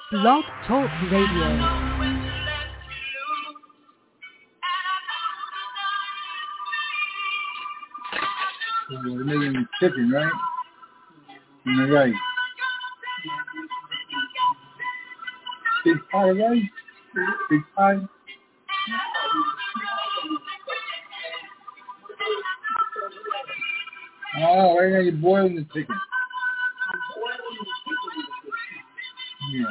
Blog Talk Radio. We're making chicken, right? On the right. Big pie, right? Big pie. Oh, right now you're boiling the chicken. Yeah.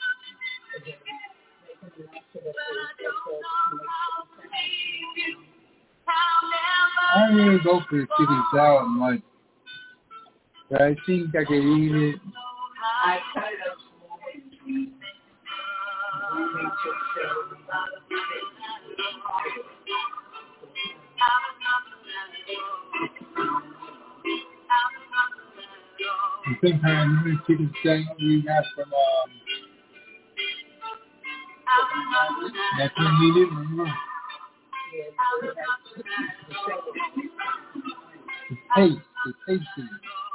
I don't really go for the chicken salad much, but I think I could eat it. The same kind of chicken salad we got from that's when we did, remember? The taste of it.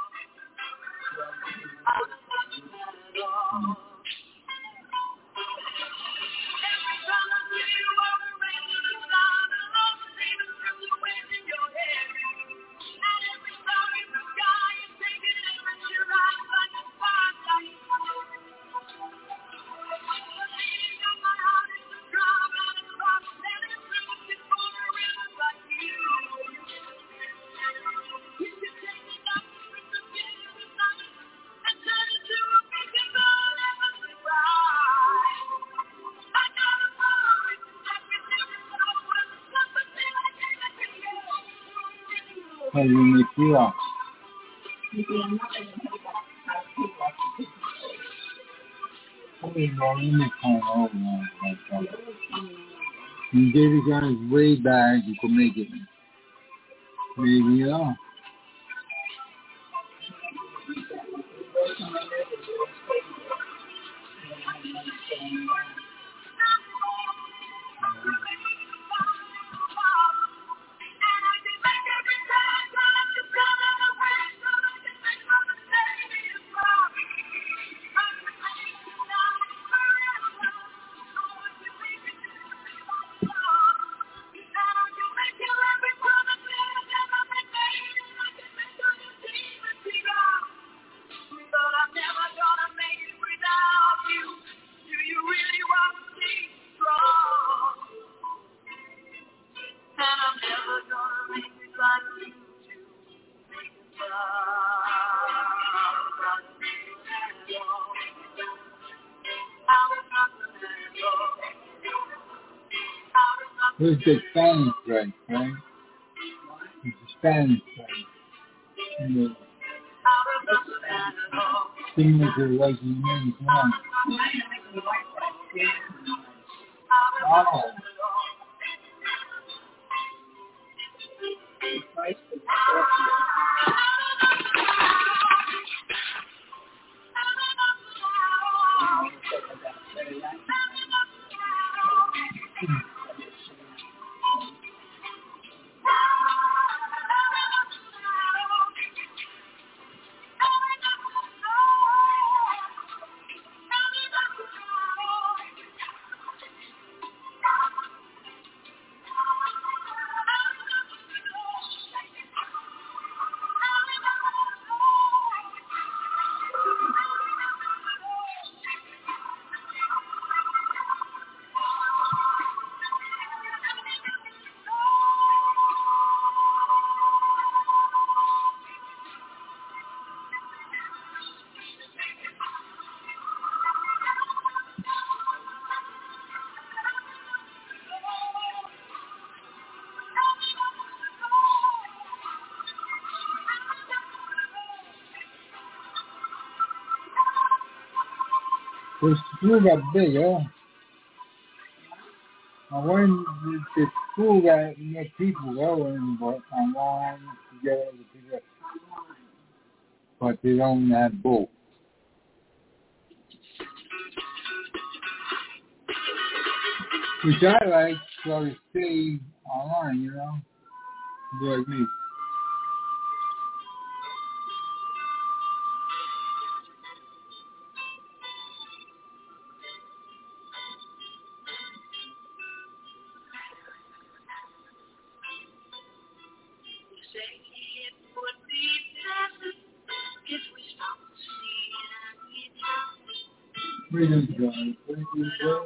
How do you make you up? And David John's way back, you could make it. Maybe, yeah. Who's the Spanish rice, right? It's the Spanish rice. And signature rice in American one. Oh. The school got big, huh? I wonder if the school got more people going, but online to get other people, but they don't have both. Which I like, so I stay online, you know? Like me. Freedom Drive. Thank you, sir.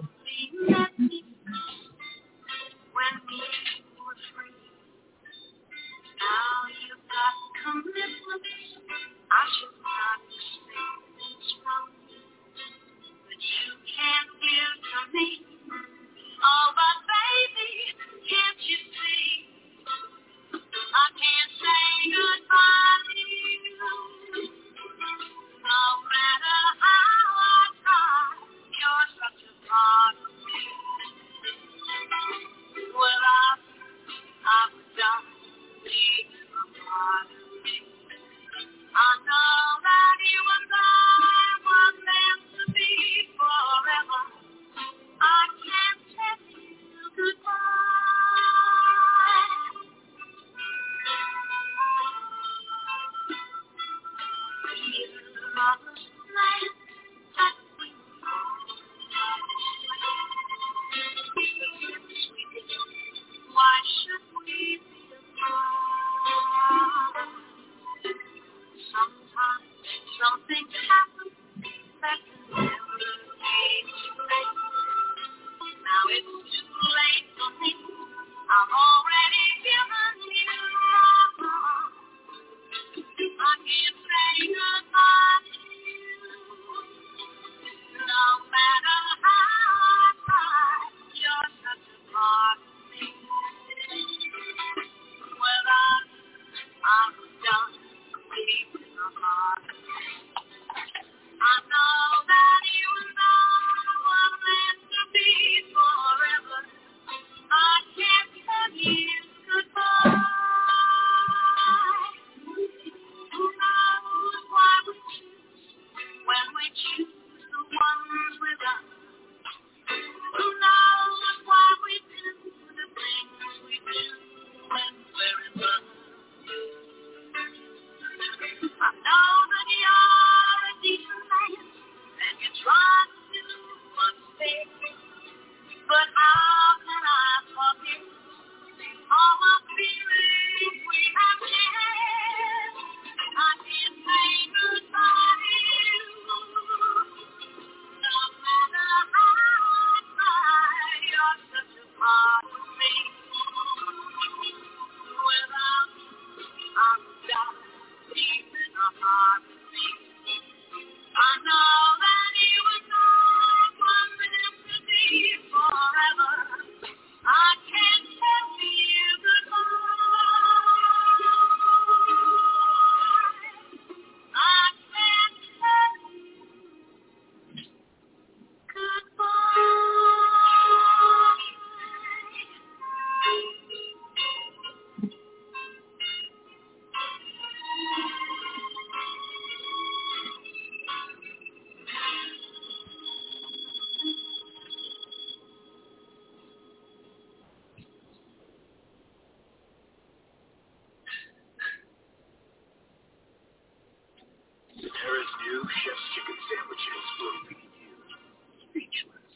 Chef's chicken sandwiches will leave you speechless.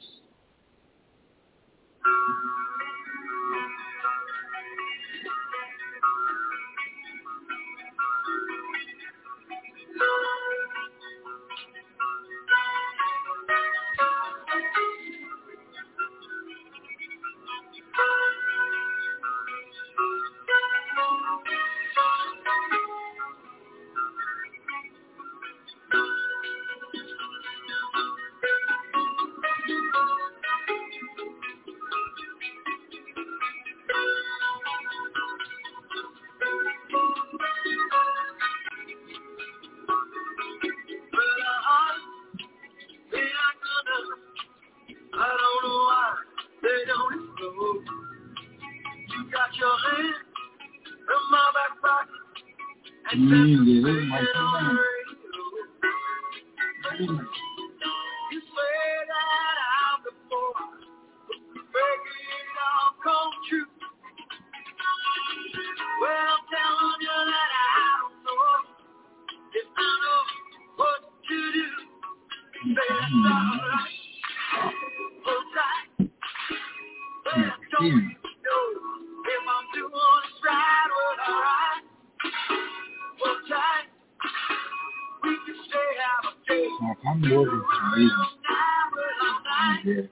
wasn't amazing. Yeah.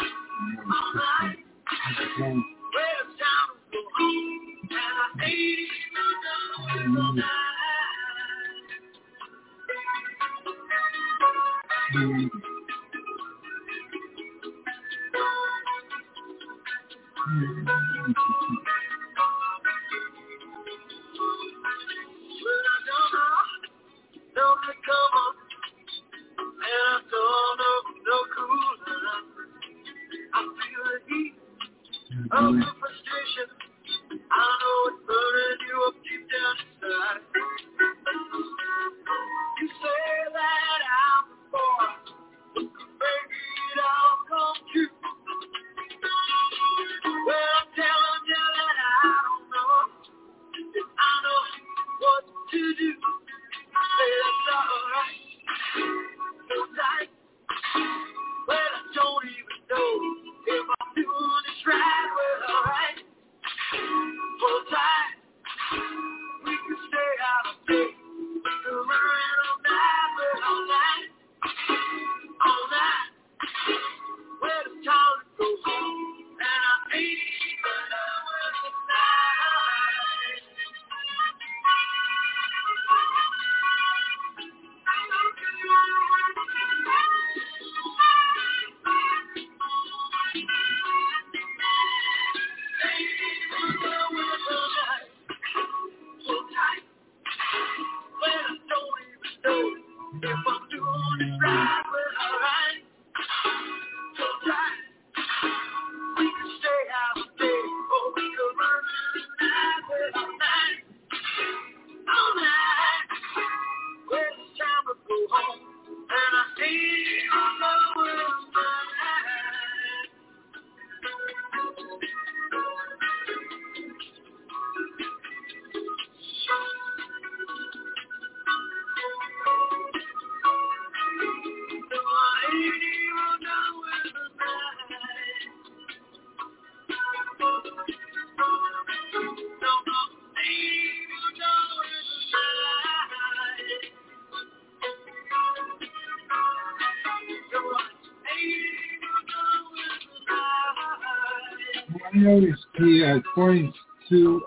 I noticed according to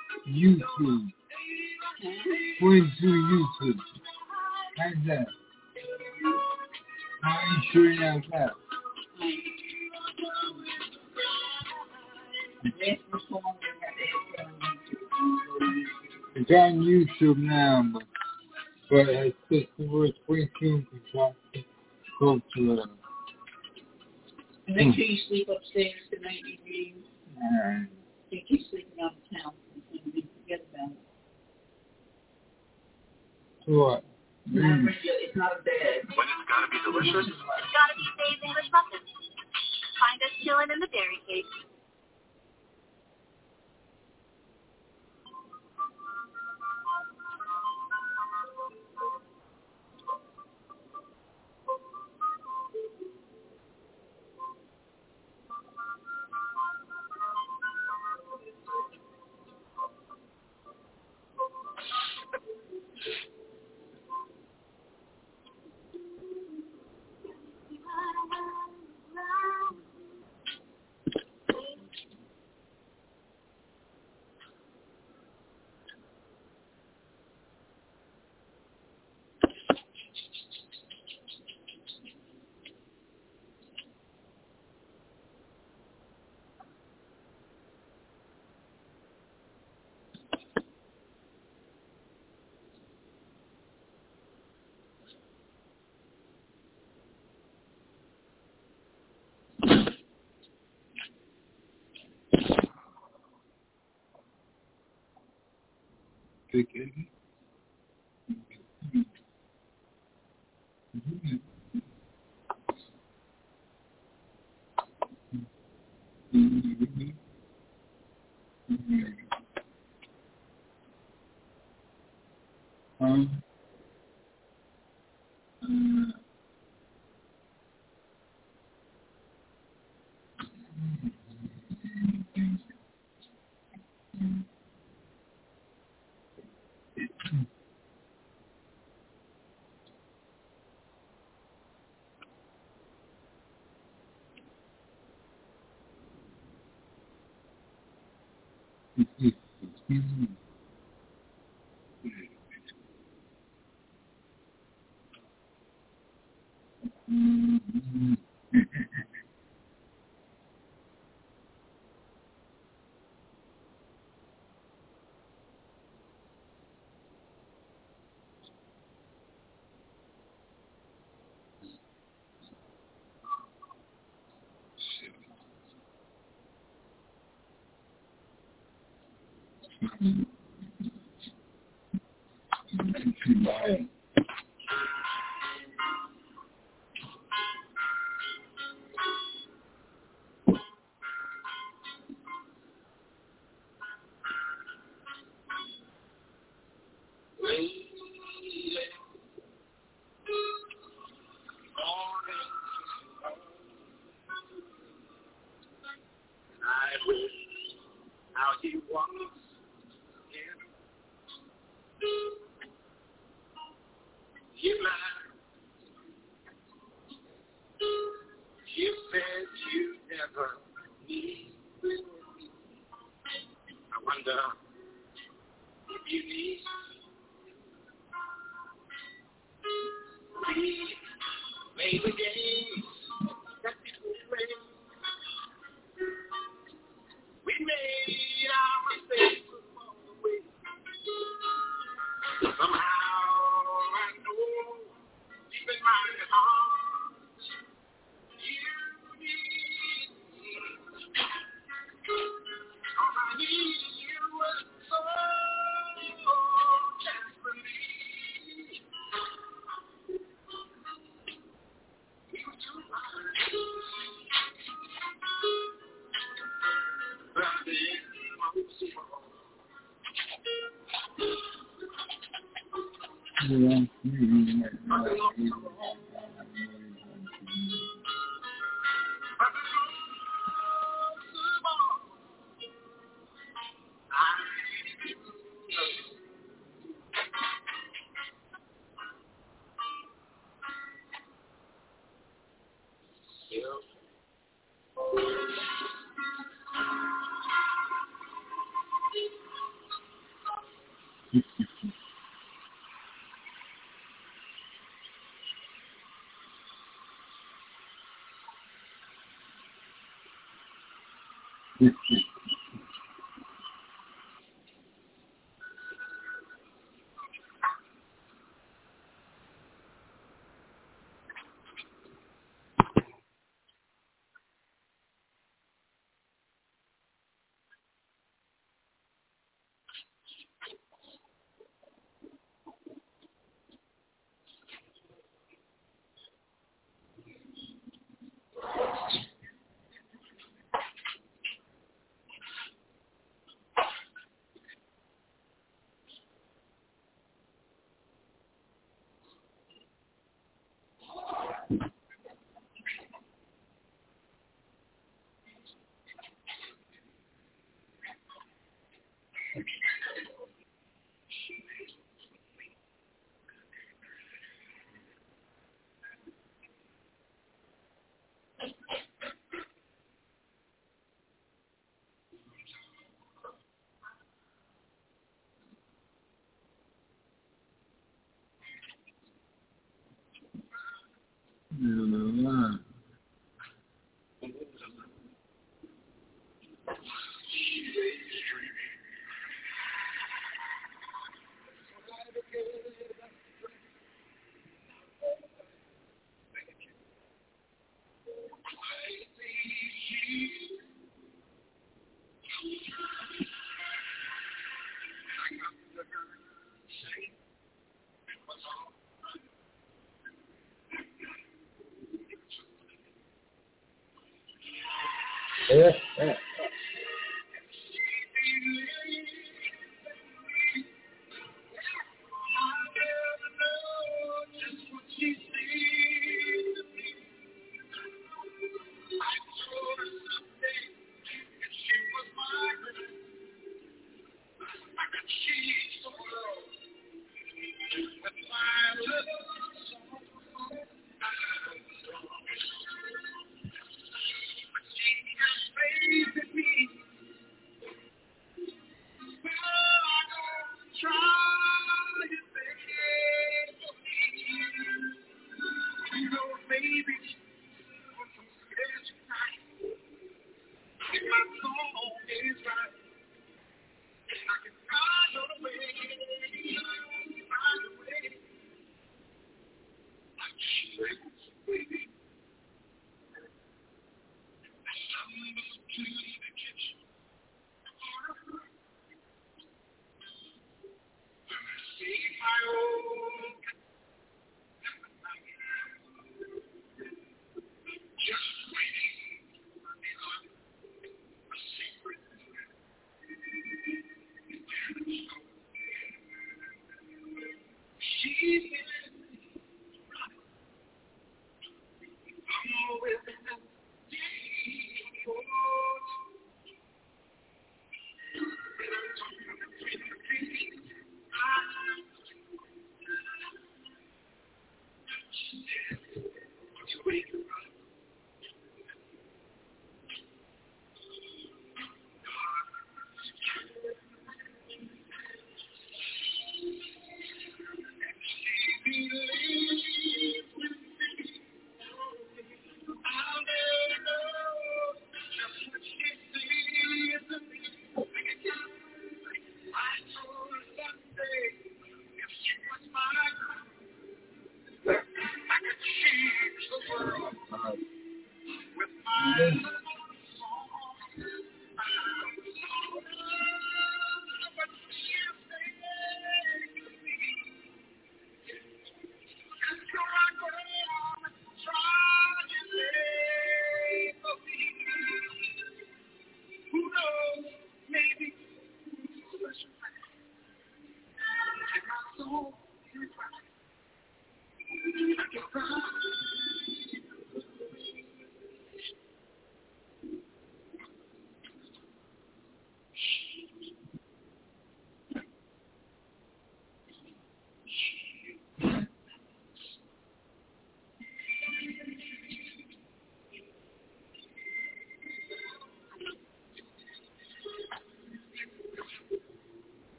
YouTube. According to YouTube. How's that? How are you sure about that? It's on YouTube now, but I think the word 22 to go to Make sure you sleep upstairs tonight, Eugene. Alright. You keep sleeping on the town and we forget about it. What? It's not a bed. When it's gotta be delicious. It's gotta be Dave's English Muffins. Find us chilling in the dairy cake. Take it.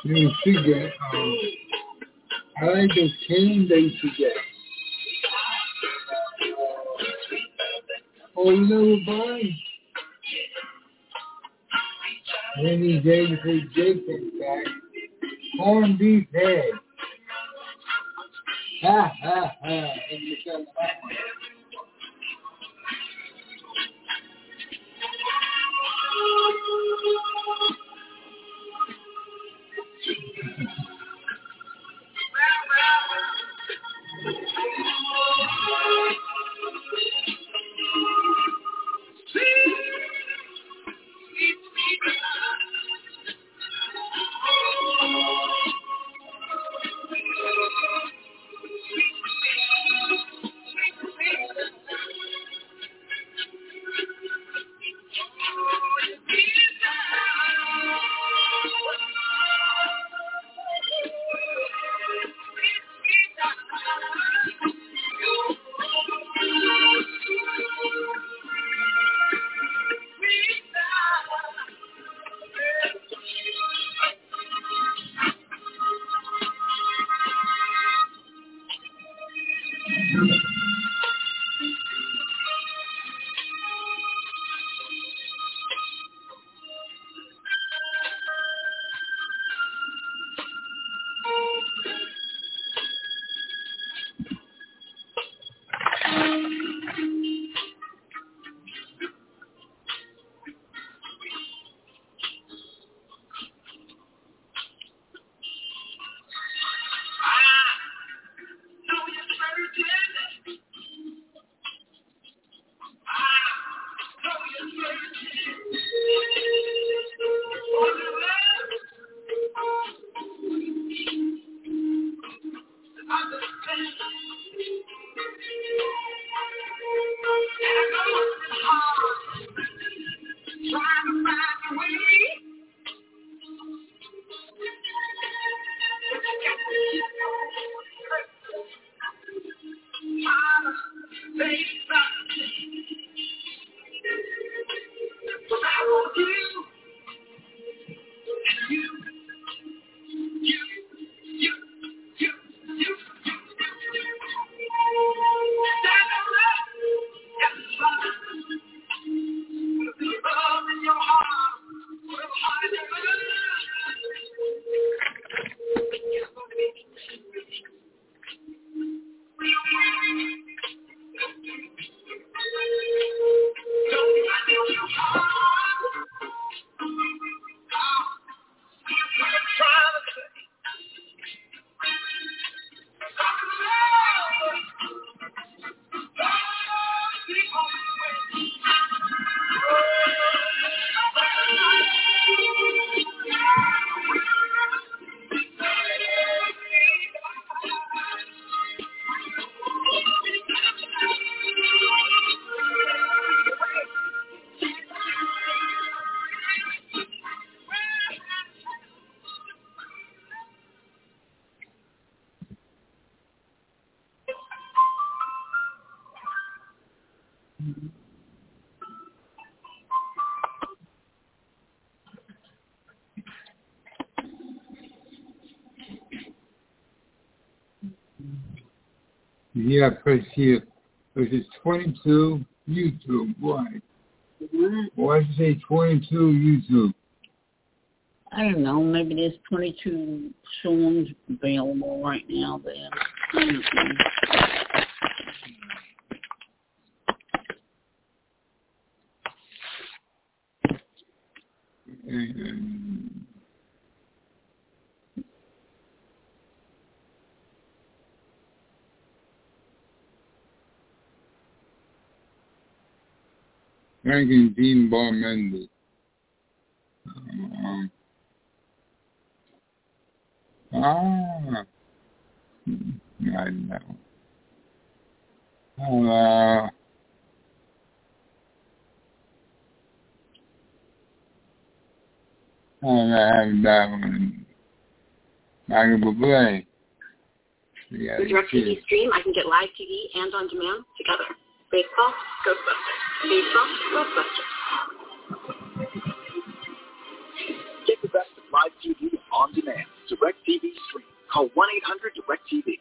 You should get, I like those canes they used to get. Oh, you know what, Bonnie? One of these days before Jake comes back, corned beef head. Ha, ha, ha. And you got that one. Yeah, press here. Because it's 22 YouTube. Why? Why did you say 22 YouTube? I don't know. Maybe there's 22 songs available right now there. I don't know. Ranking Dean Bar Mendes. I know. I have that one. I can play. With DirecTV Stream, I can get live TV and on demand together. Baseball, Ghostbusters. Baseball, Ghostbusters. Get the best of live TV on demand. DirecTV Stream. Call 1-800-DirecTV.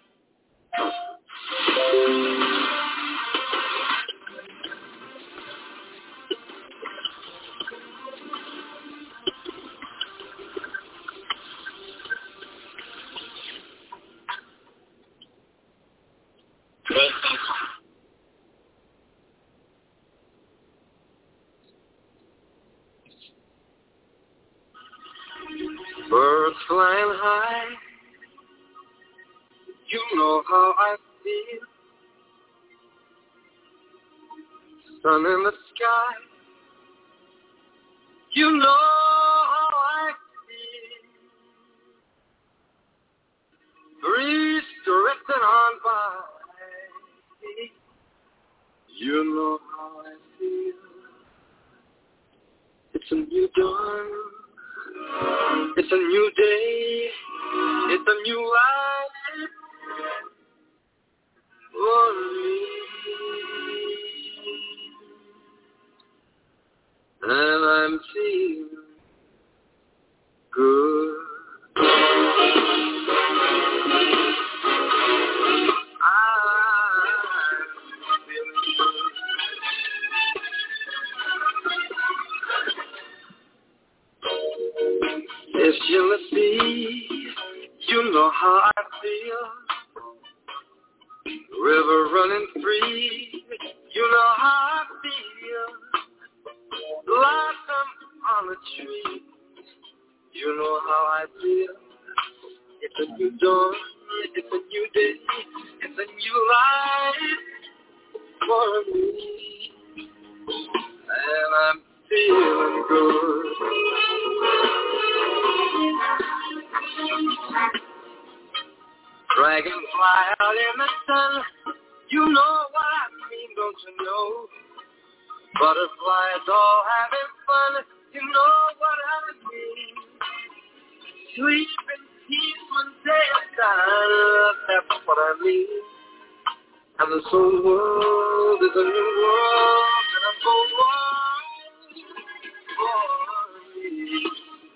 Birds flying high, you know how I feel. Sun in the sky, you know how I feel. Breeze drifting on by, you know how I feel. It's a new dawn. It's a new day, it's a new life for me, and I'm feeling good. I'm feeling good. It's jealousy, you know how I feel. River running free, you know how I feel. Blossom on a tree, you know how I feel. It's a new dawn, it's a new day, it's a new life for me, and I'm feeling good. Dragonfly out in the sun, you know what I mean, don't you know? Butterflies all having fun, you know what I mean. Sleep in peace when day is done, that's what I mean. And this whole world is a new world, and I'm so wild for me.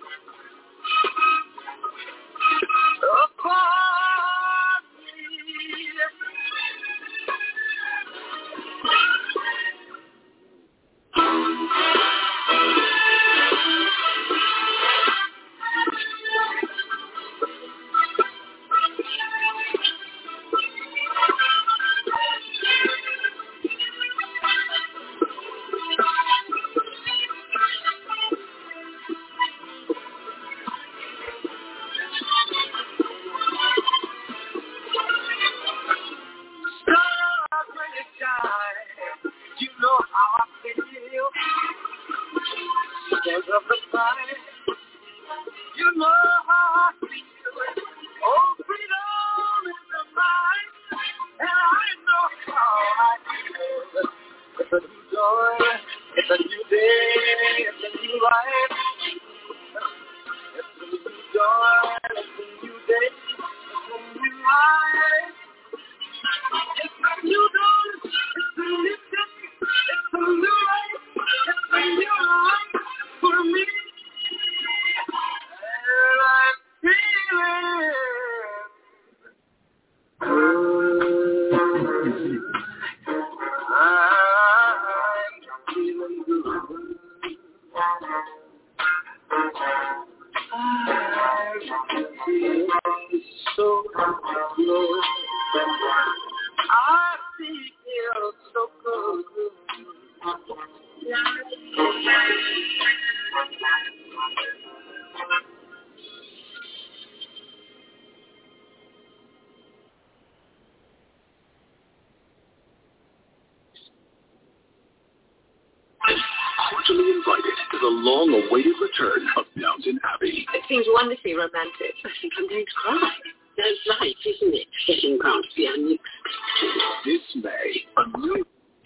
Cordially invited to the long-awaited return of Downton Abbey. It seems wonderfully romantic. I think I'm going to cry. That's life, isn't it? Getting round to the unexpected. This May, a new...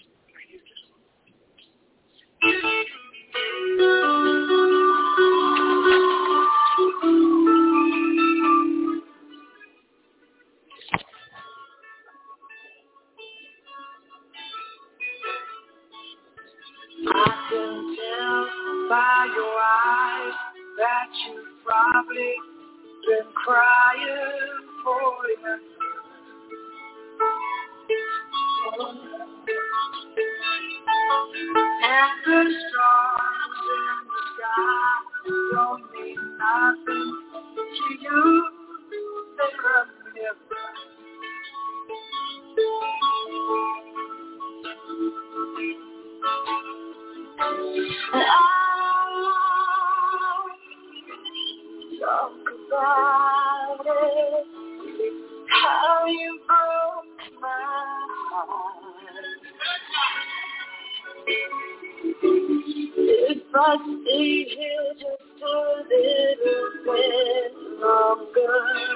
I can tell by your eyes that you probably been crying for you. And the stars in the sky don't mean nothing to you. They come never. And I talk about it, how you broke my heart. If I stay here just a little bit longer,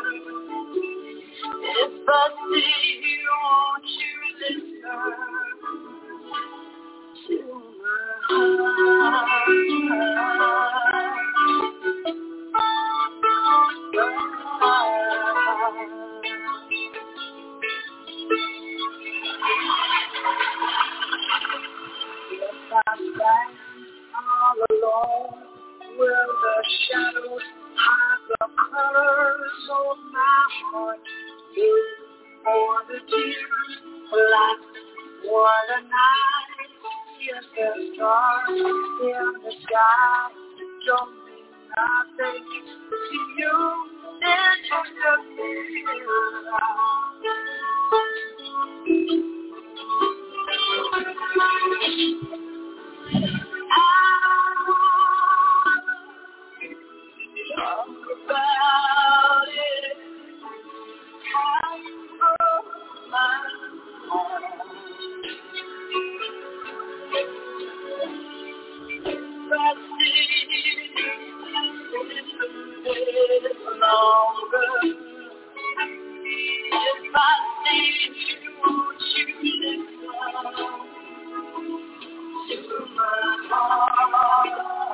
if I stay here, won't you listen to my heart? If I stand all alone, will the shadows hide the colors of my heart? For the tears last for the night. Yes, the stars in the sky don't mean nothing to you. They're just a talk about it, how you broke my heart. If I stay longer, if I stay, won't you listen to my heart?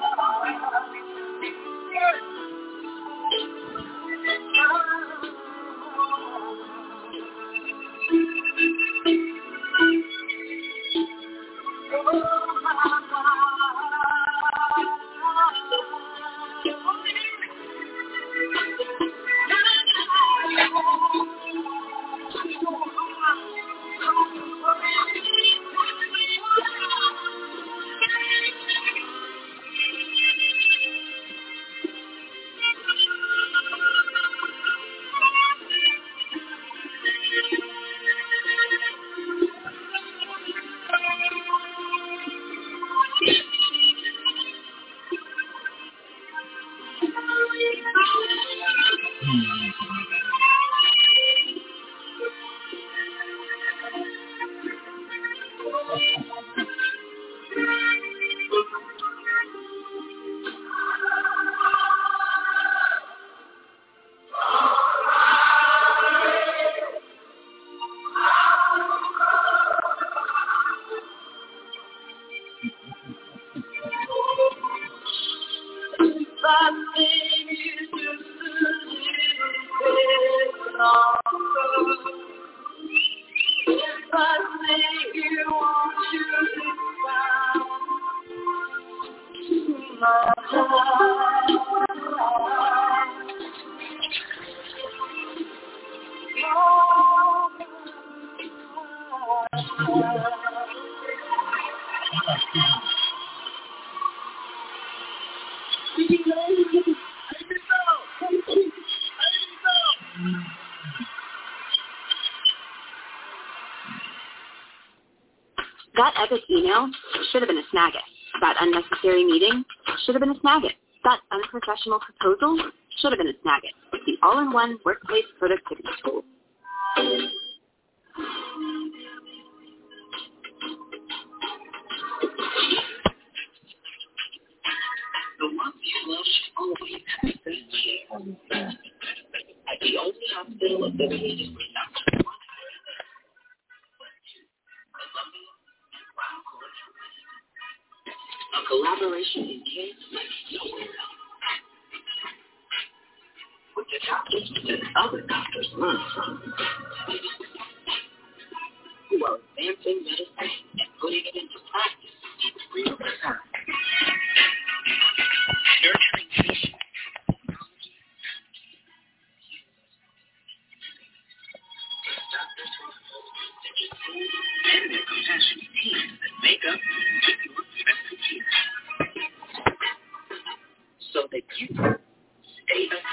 That epic email should have been a Snagit. That unnecessary meeting should have been a Snagit. That unprofessional proposal should have been a Snagit. The all-in-one workplace productivity tool. The ones you love should always have a good cheer. At the only hospital affiliated with Dr. a collaboration in kids like nowhere else. With the doctors that other doctors learn from, who are advancing medicine and putting it into practice in real time. Nurturing patients, that you stay amazing.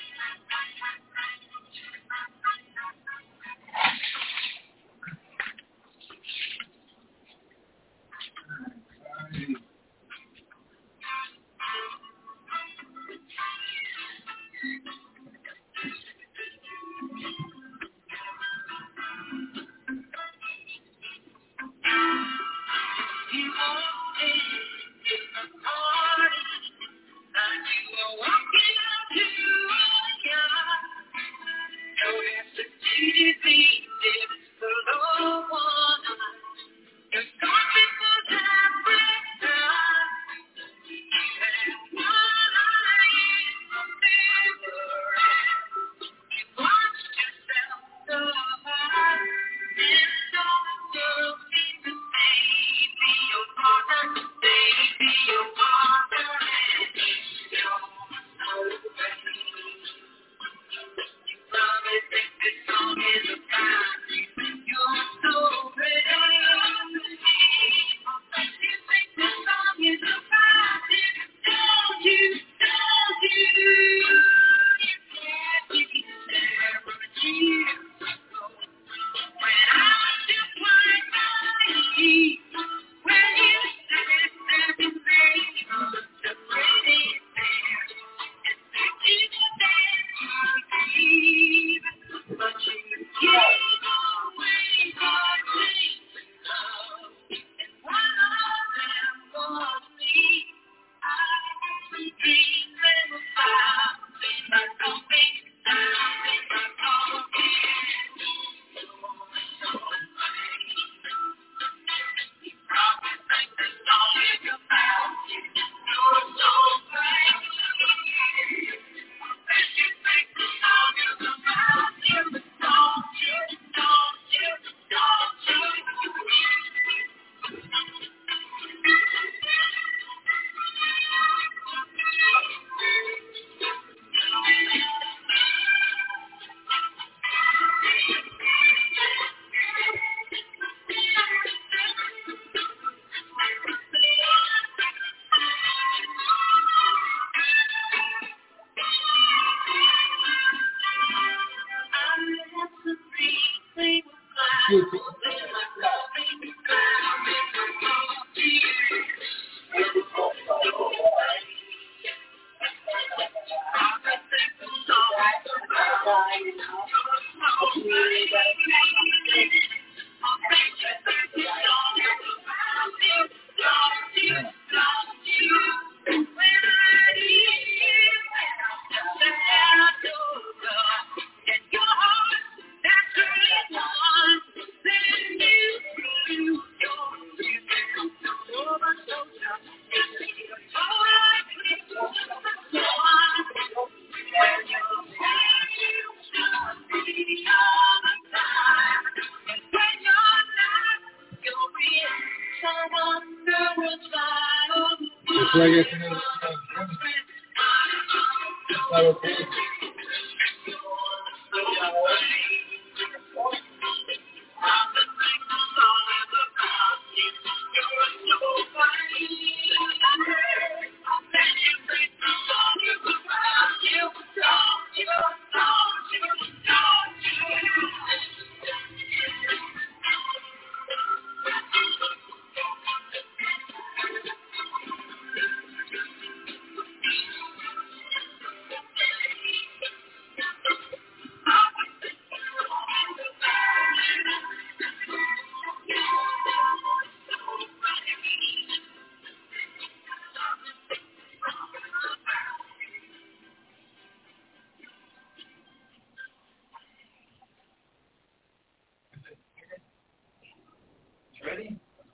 Ready?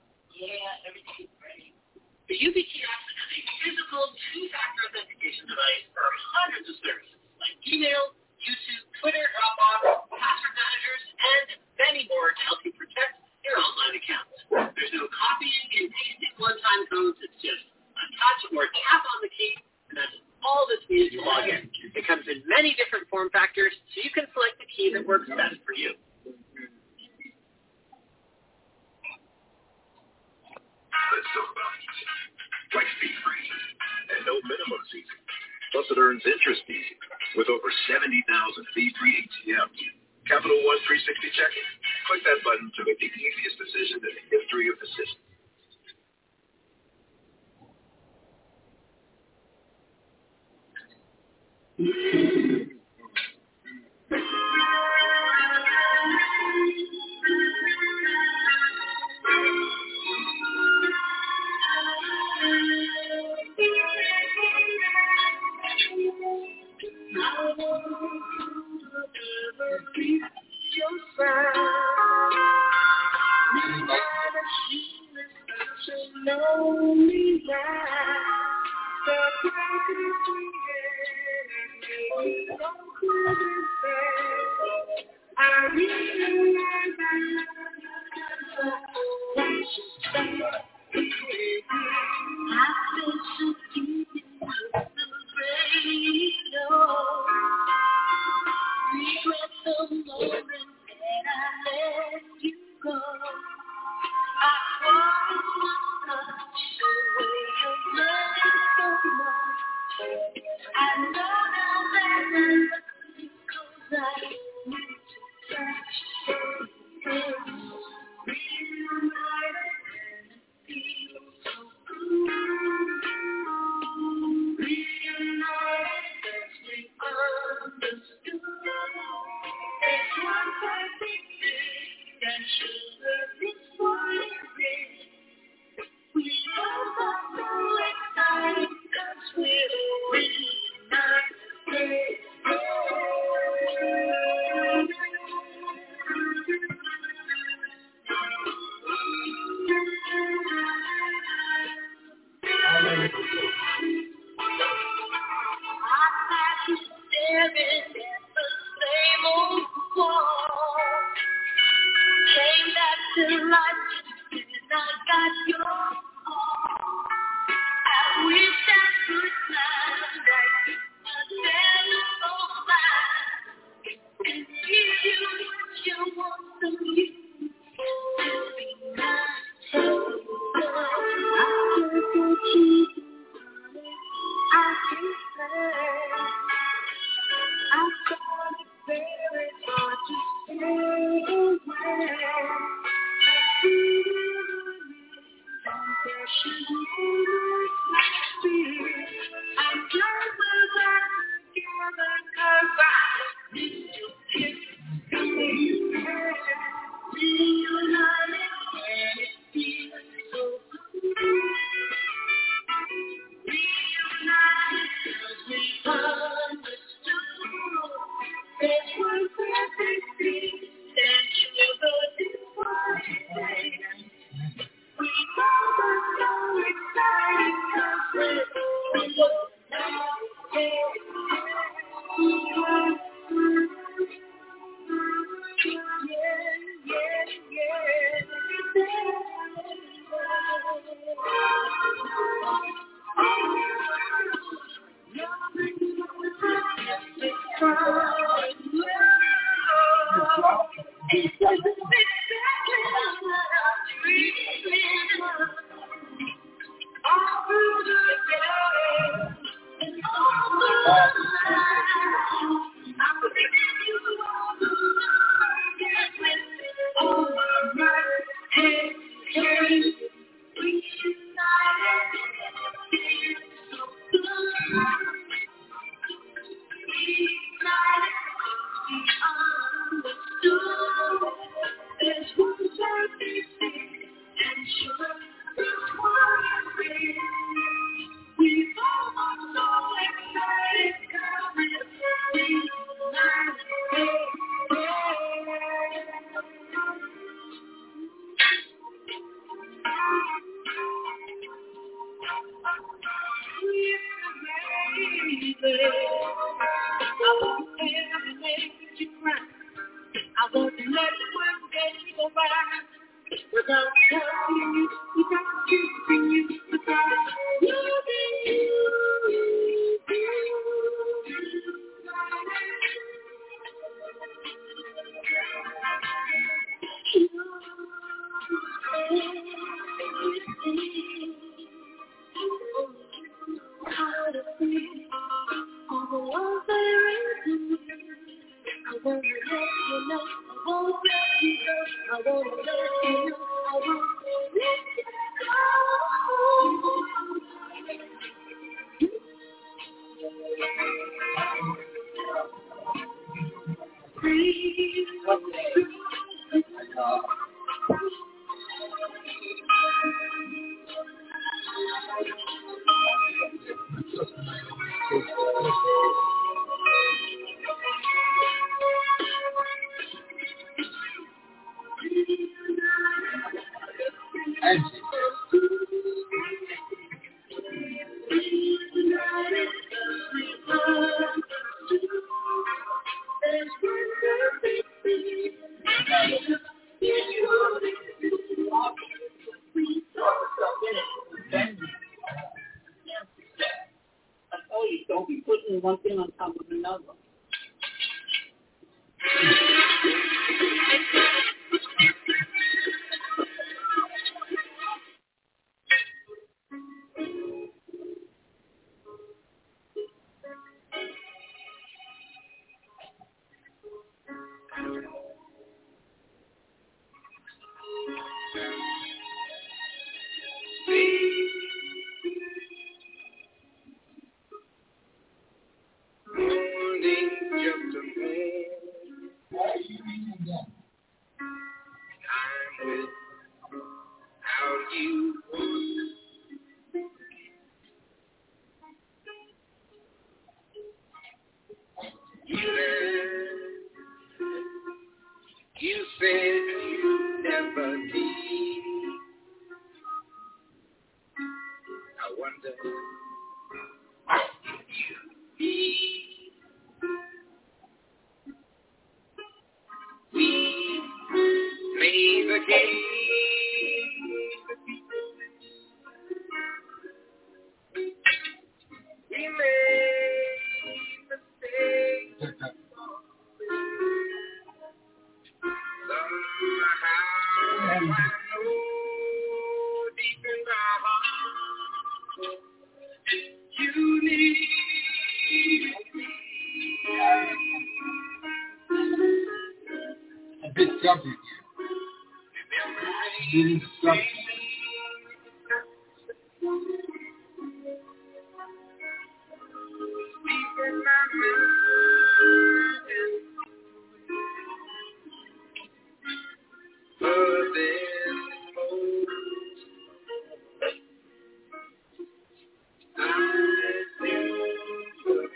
Yeah, everything's ready. The YubiKey app is a physical two-factor authentication device for hundreds of services like email, YouTube, Twitter, Dropbox, password managers, and many more to help you protect your online accounts. There's no copying and pasting one-time codes. It's just a touch or tap on the key, and that's all that's needed to log in. It comes in many different form factors, so you can select the key that works best for you. Let's talk about easy, like speed free and no minimum season. Plus, it earns interest easy with over 70,000 fee-free ATMs. Capital One 360 Checking. Click that button to make the easiest decision in the history of the system. wanna let you know, I won't let you go. I wanna let you know, I won't let you go. Breathe. Don't be putting one thing on top of another. You said you never leave. I wonder if you leave. We play the game. We made mistakes. Somehow I know deep in my heart you need me. A bit jumpy. Really jumpy. Deep in my mind. But there's hope. I think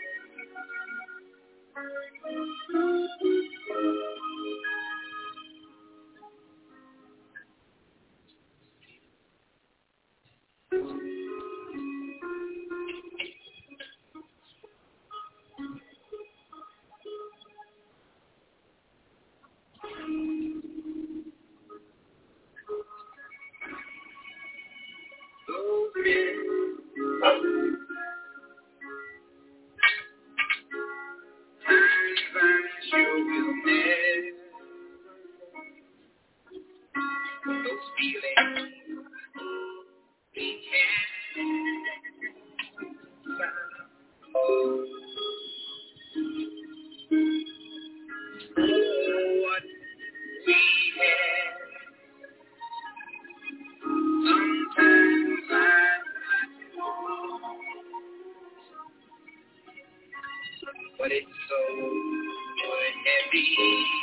but it's so heavy.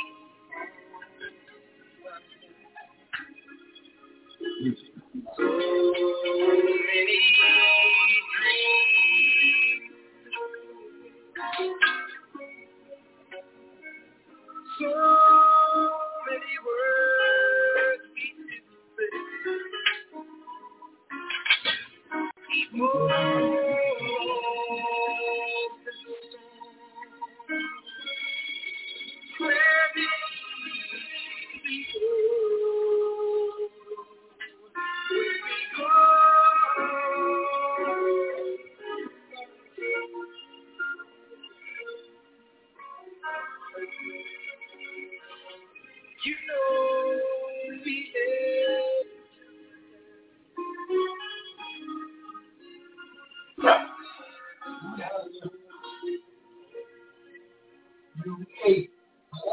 So many dreams. So many words we didn't say. People. You know we You ate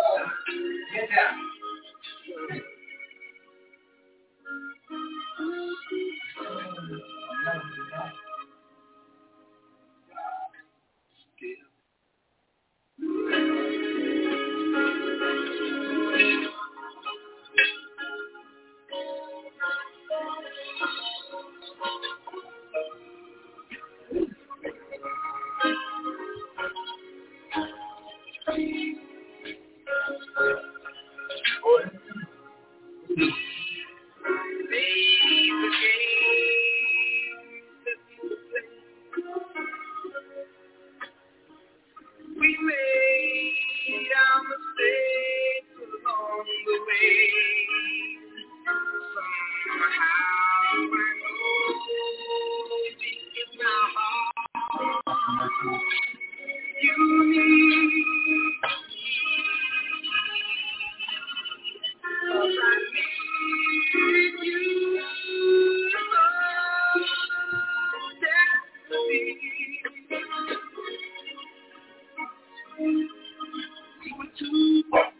We made our mistakes along the way. Somehow I know deep in my heart you need. 'Cause I need you to know destiny. We were two.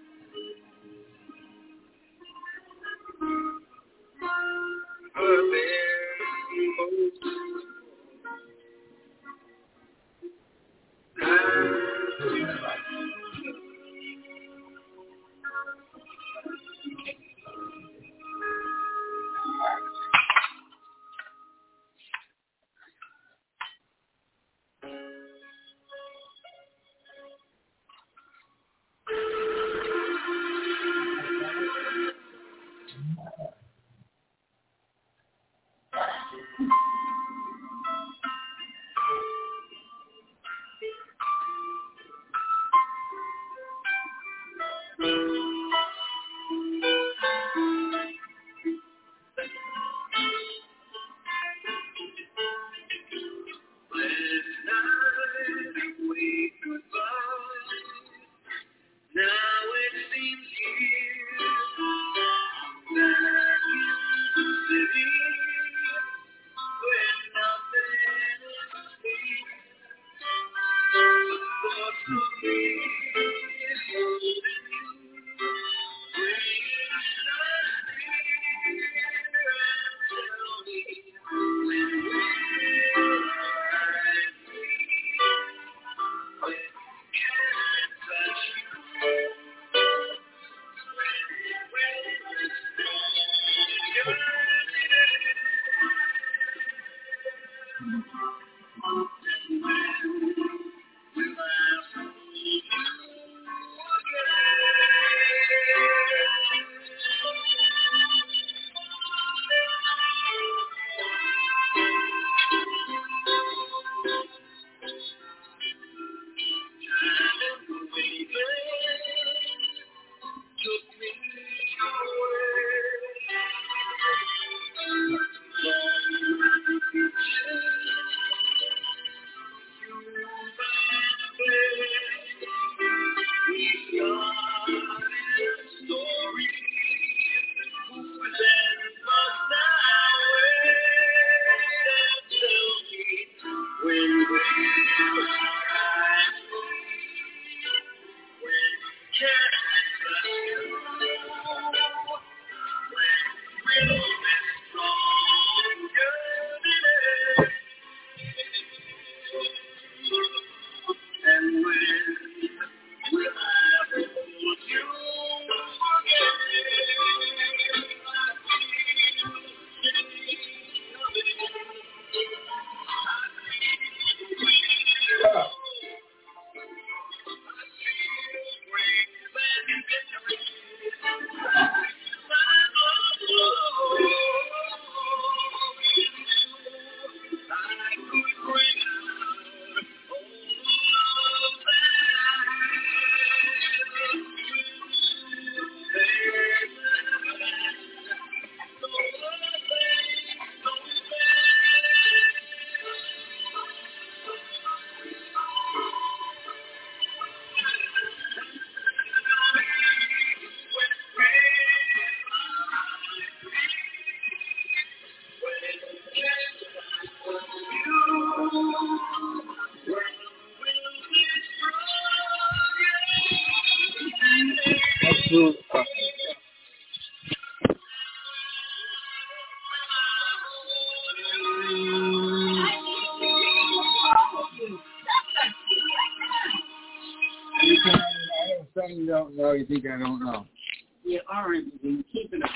Something you don't know, you think I don't know. Yeah, orange, you keep it up.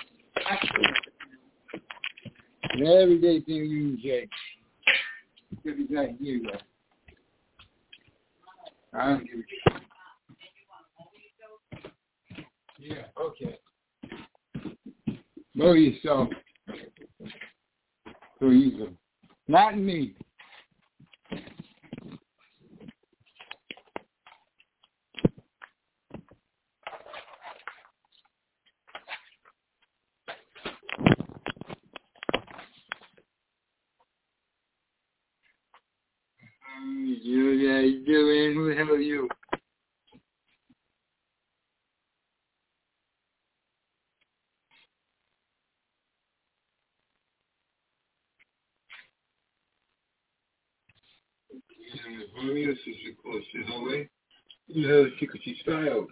Everyday thing you can say. Every day, here you go. I don't give a shit. Yeah, okay. Know yourself. So easy. Not me. You doing? Who the hell are you? Mommy, this is your question, away. Who the hell is she? Because she's styled.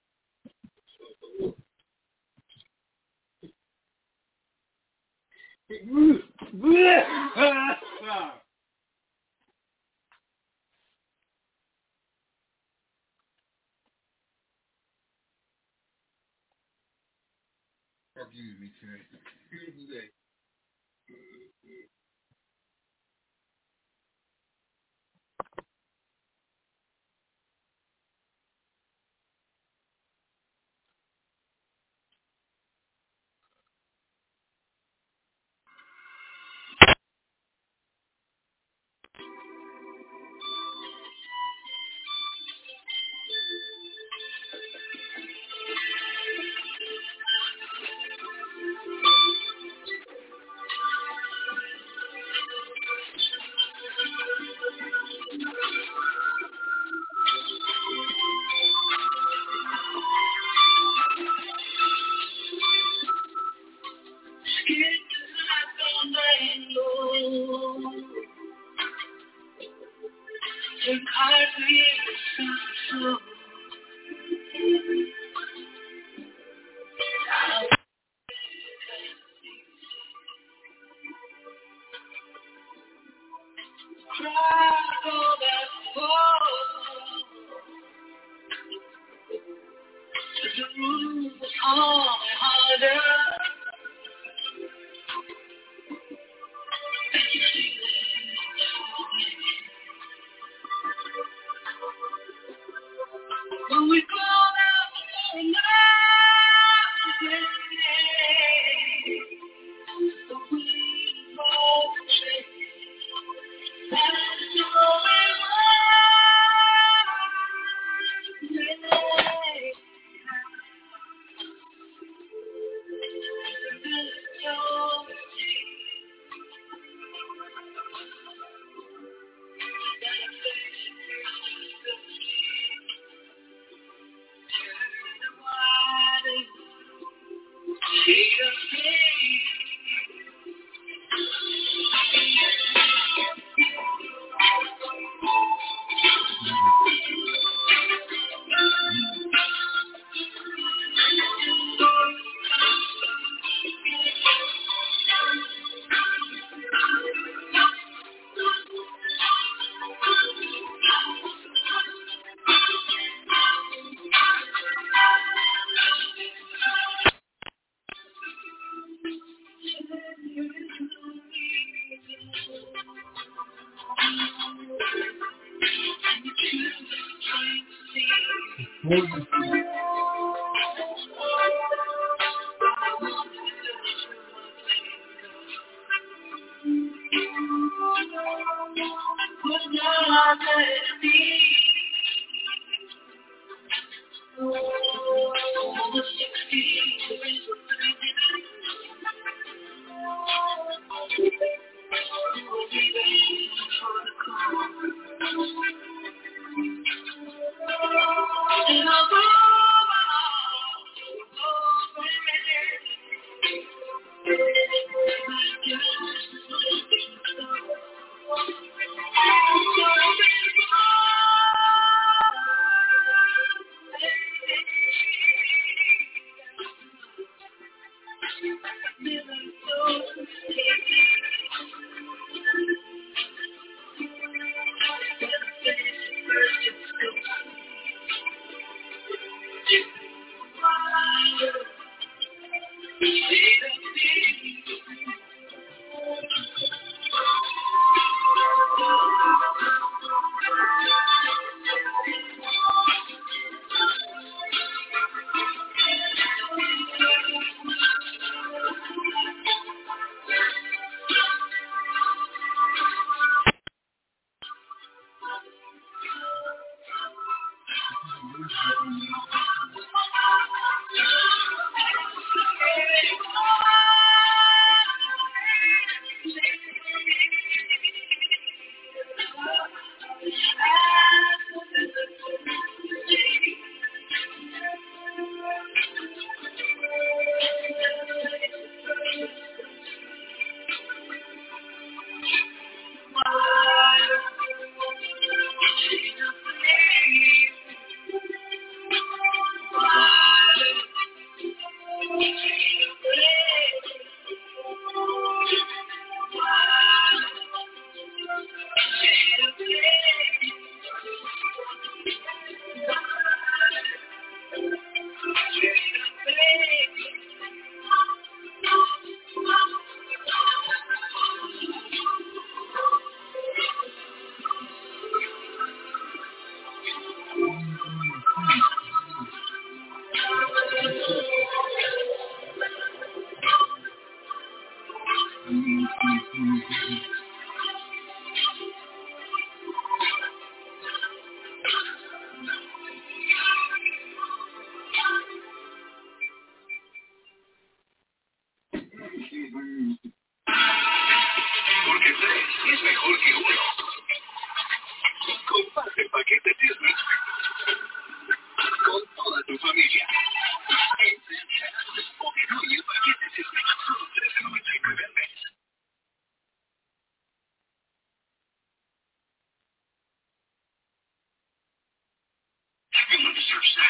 Fuck you with me tonight. Beautiful day.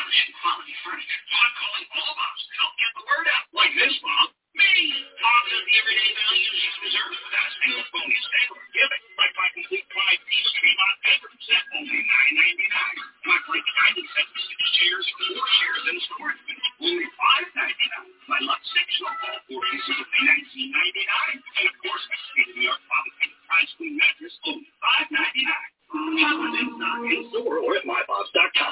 stylish and quality furniture. So I'm calling all moms to help get the word out. Like this mom, me. Moms of the everyday value she's reserved without a single bonus sale or giving. Like my complete 5-piece Tremont bedroom set, only $9.99. My great dining set, 6 chairs, 4 chairs, and storage bench, only $5.99. My Lux 6 sofa, 4 pieces of $19.99. And of course, my state-of-the-art Bobby Price Queen mattress, only $5.99. Shop us in stock, in store, or at mybobs.com.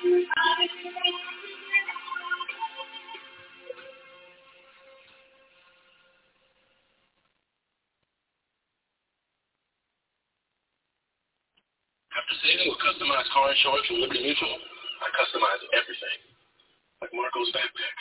After saving with customized car insurance from Liberty Mutual, I customize everything, like Marco's backpack.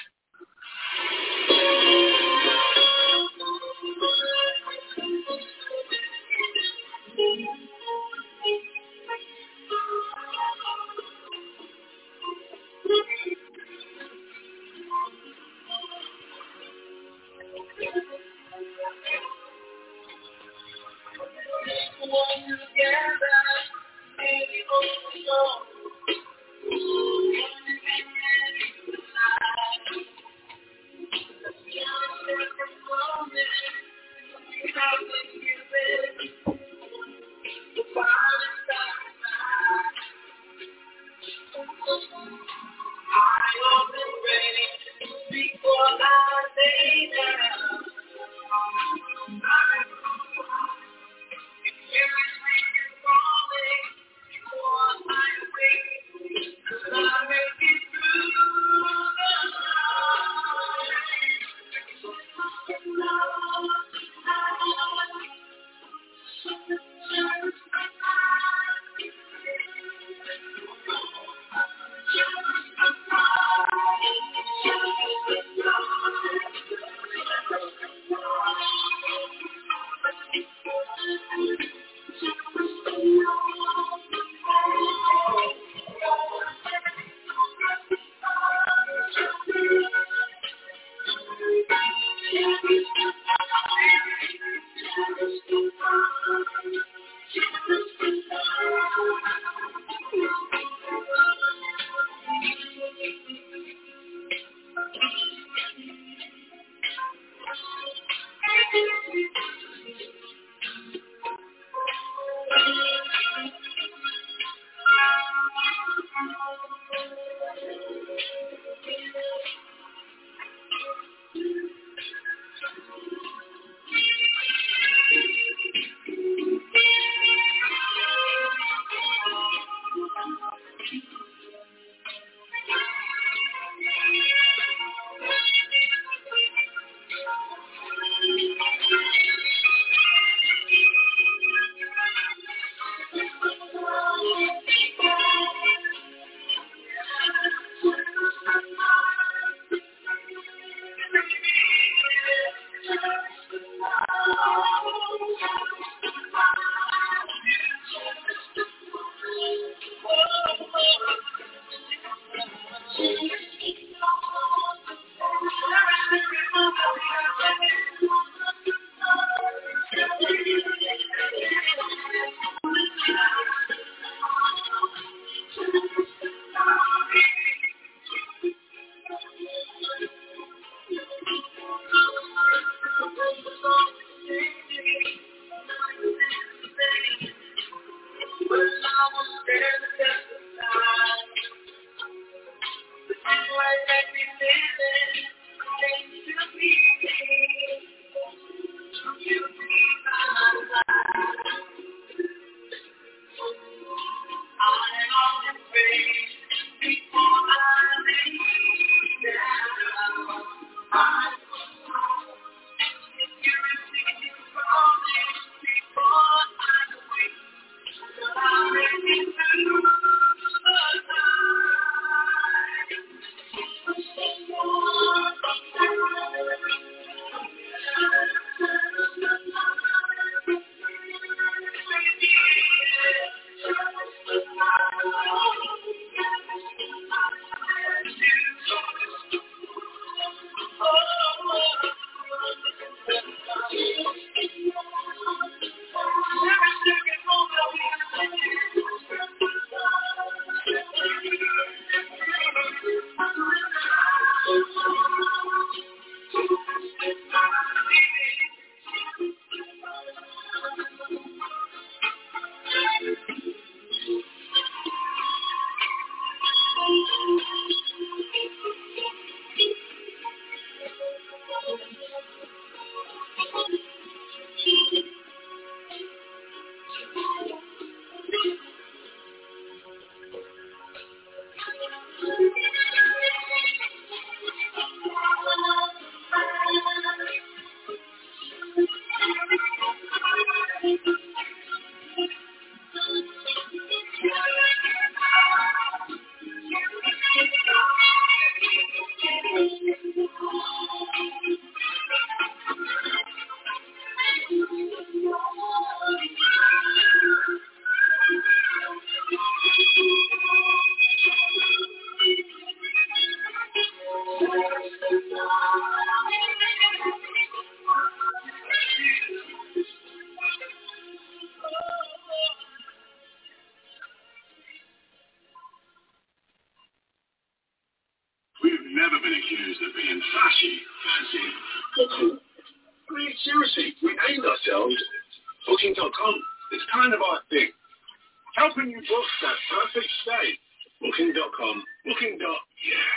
We've never been accused of being flashy, fancy, or cool. I mean, seriously, we named ourselves Booking.com. It's kind of our thing. Helping you book that perfect stay. Booking.com. Booking.yeah.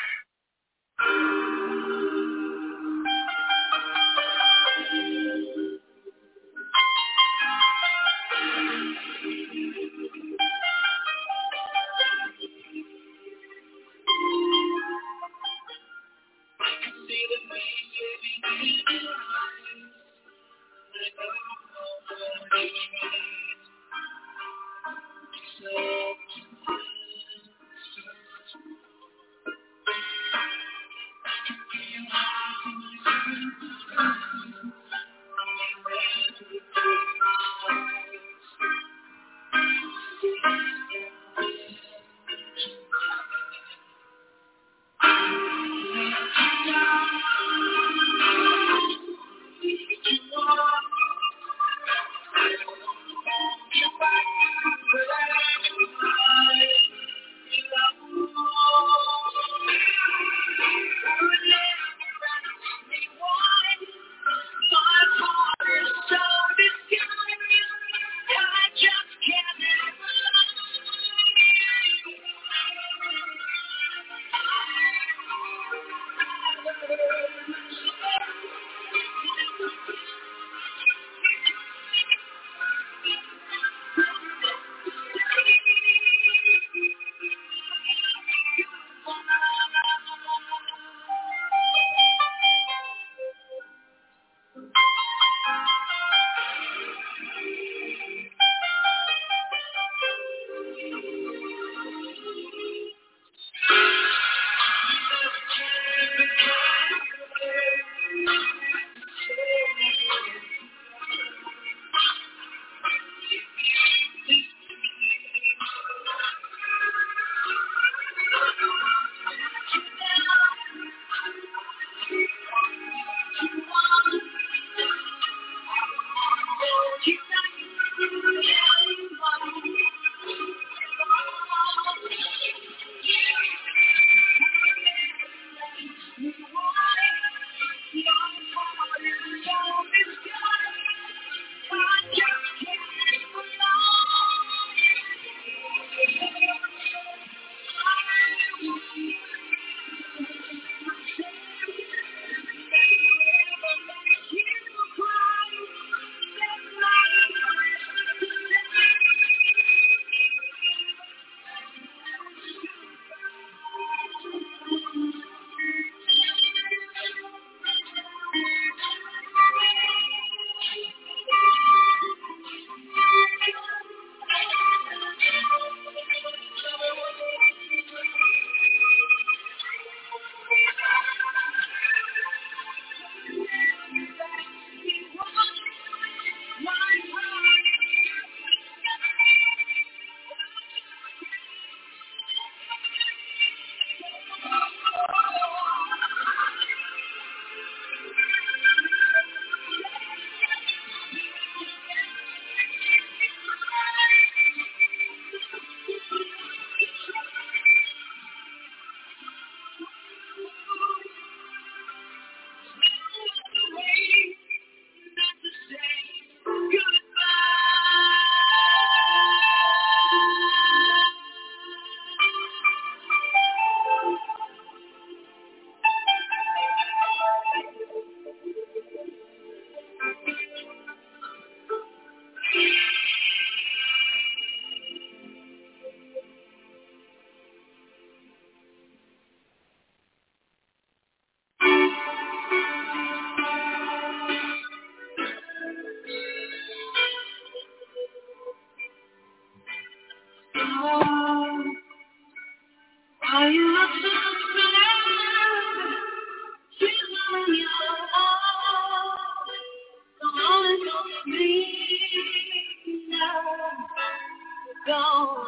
you look so sad, she's on your heart. Come on and talk to me now. Don't.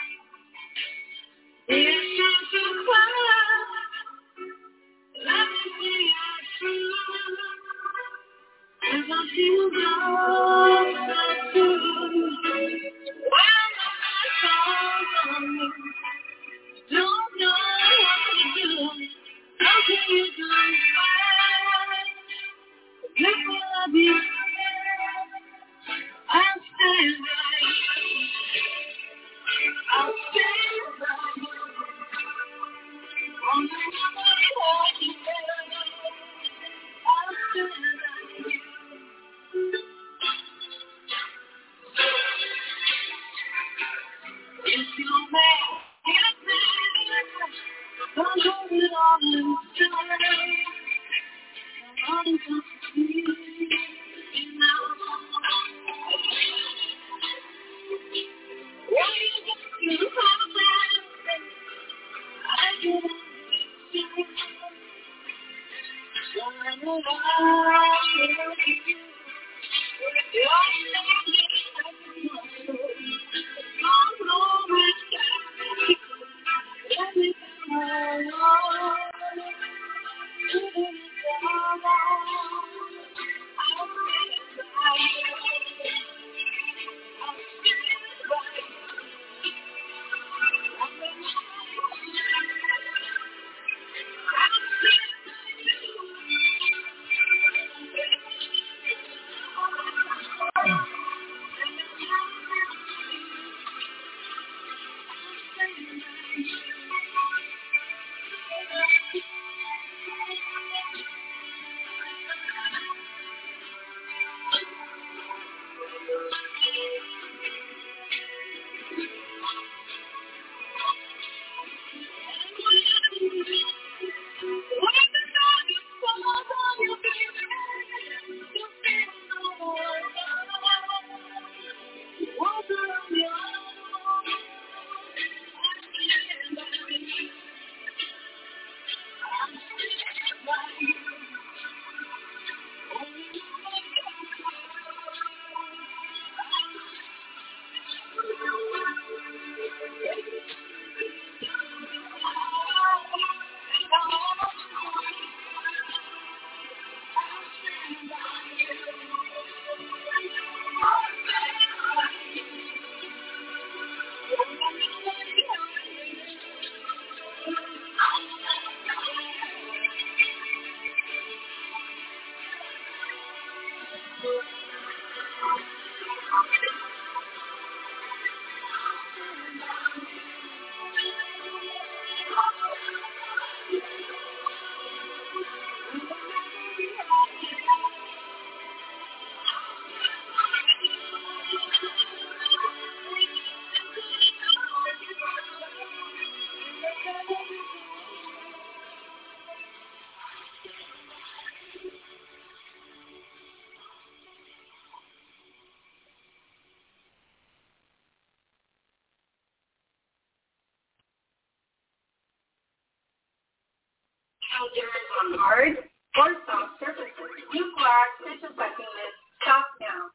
It's time to cry. Let me see your truth. As I feel love so soon. When the night falls on me, don't know what to do. How can you do it? Let me love you. I'll stand by you. I'll stand by you. On the night walk you down, I'll stand by you. If you're mad, get mad. Don't hold it all inside. Come on and talk to me now. What do you think you have been? I can understand. Don't let me lie to you. You're standing at the don't know which side. Let me go alone. Even if I'm wrong, I'll stand by you. I'll stand by you. On hard or soft surfaces. New glass disinfecting mist. Stop now.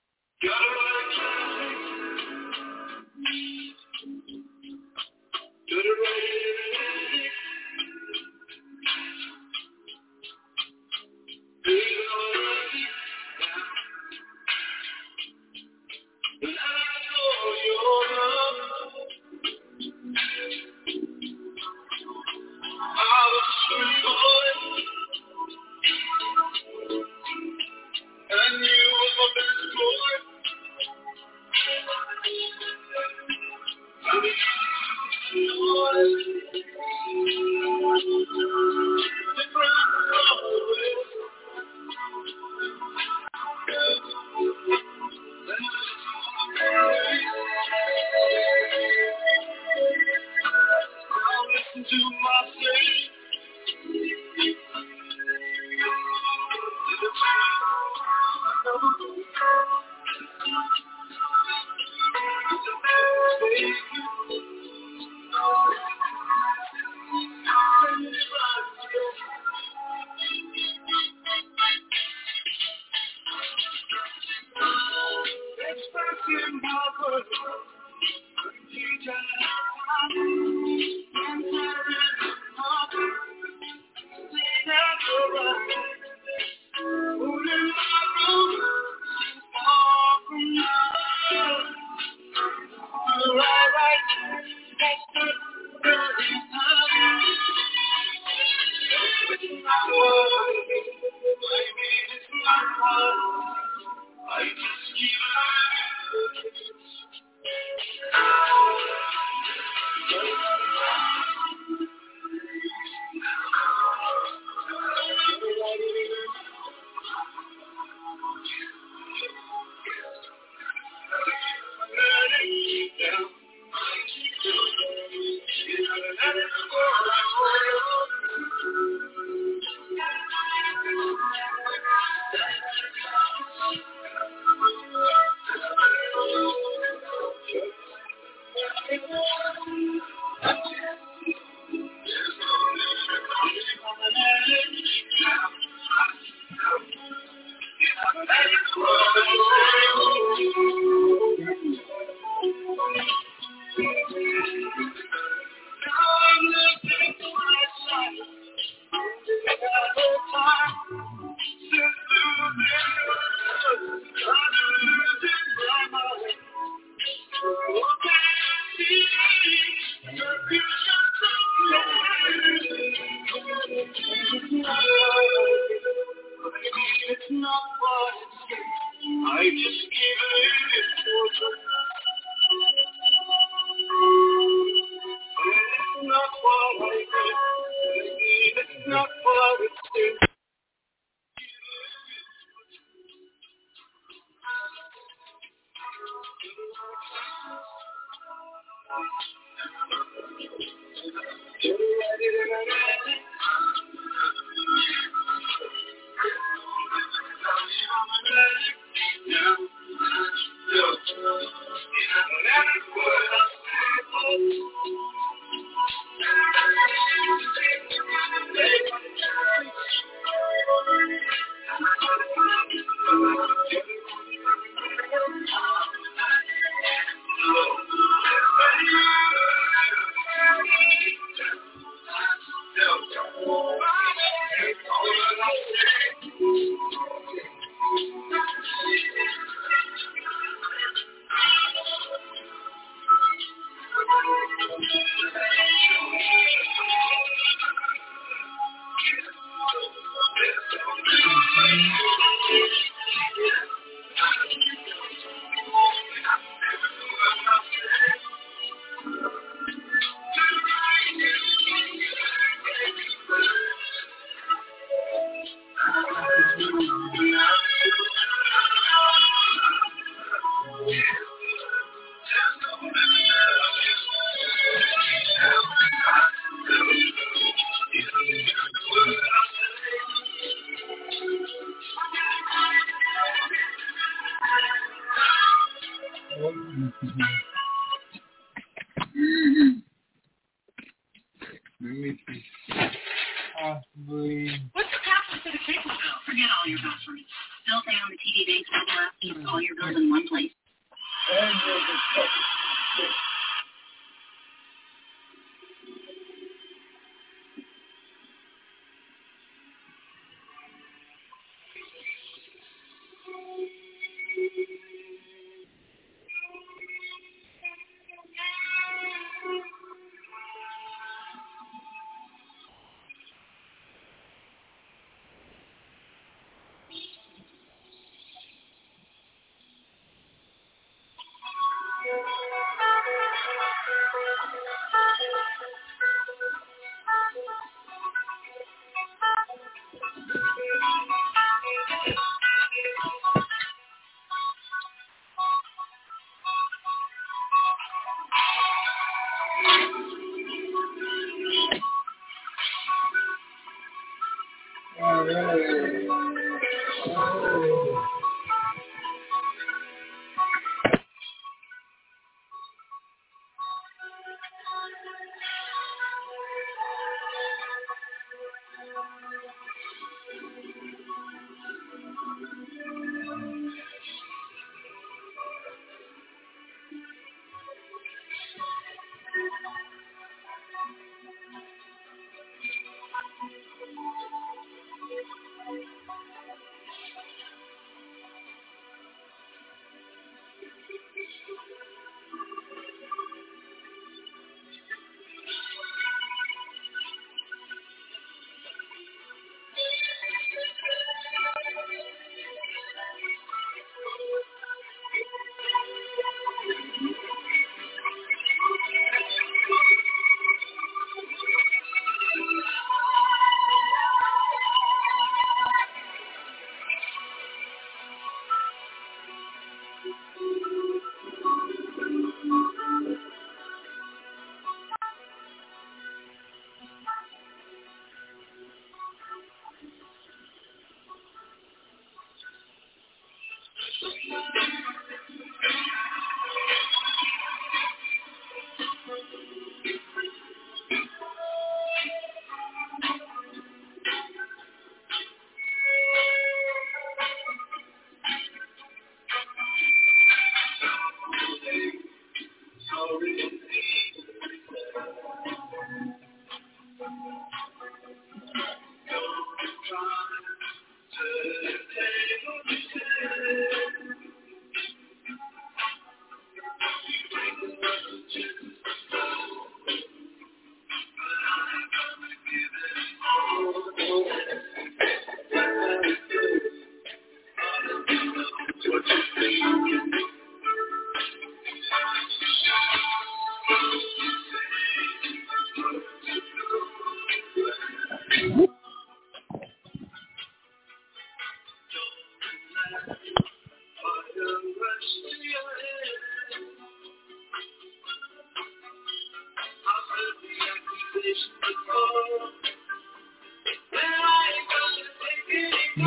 What's the password to the cable bill? Forget all your passwords. Still pay on the TD Bank mobile app. Keep all your bills in one place.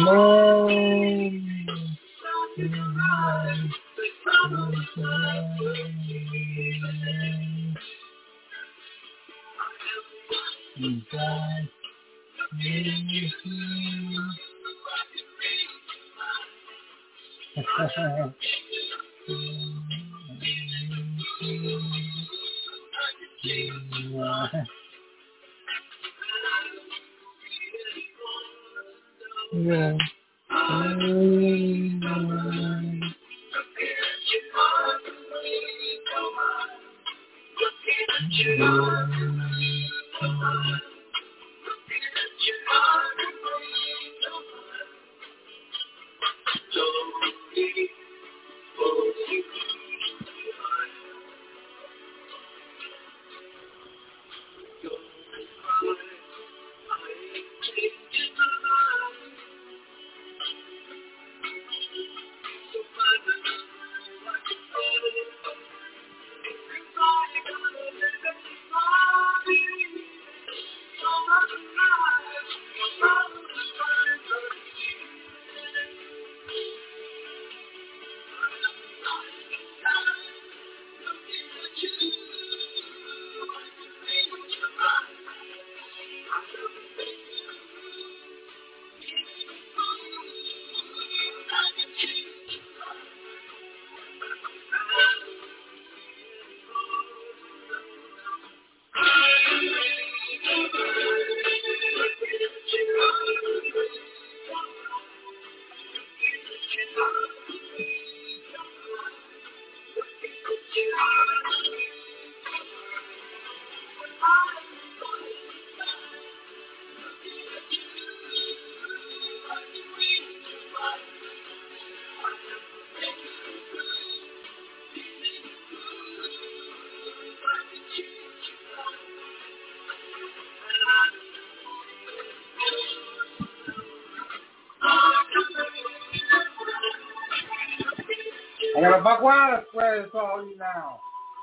I got a Baguana spread to all you now.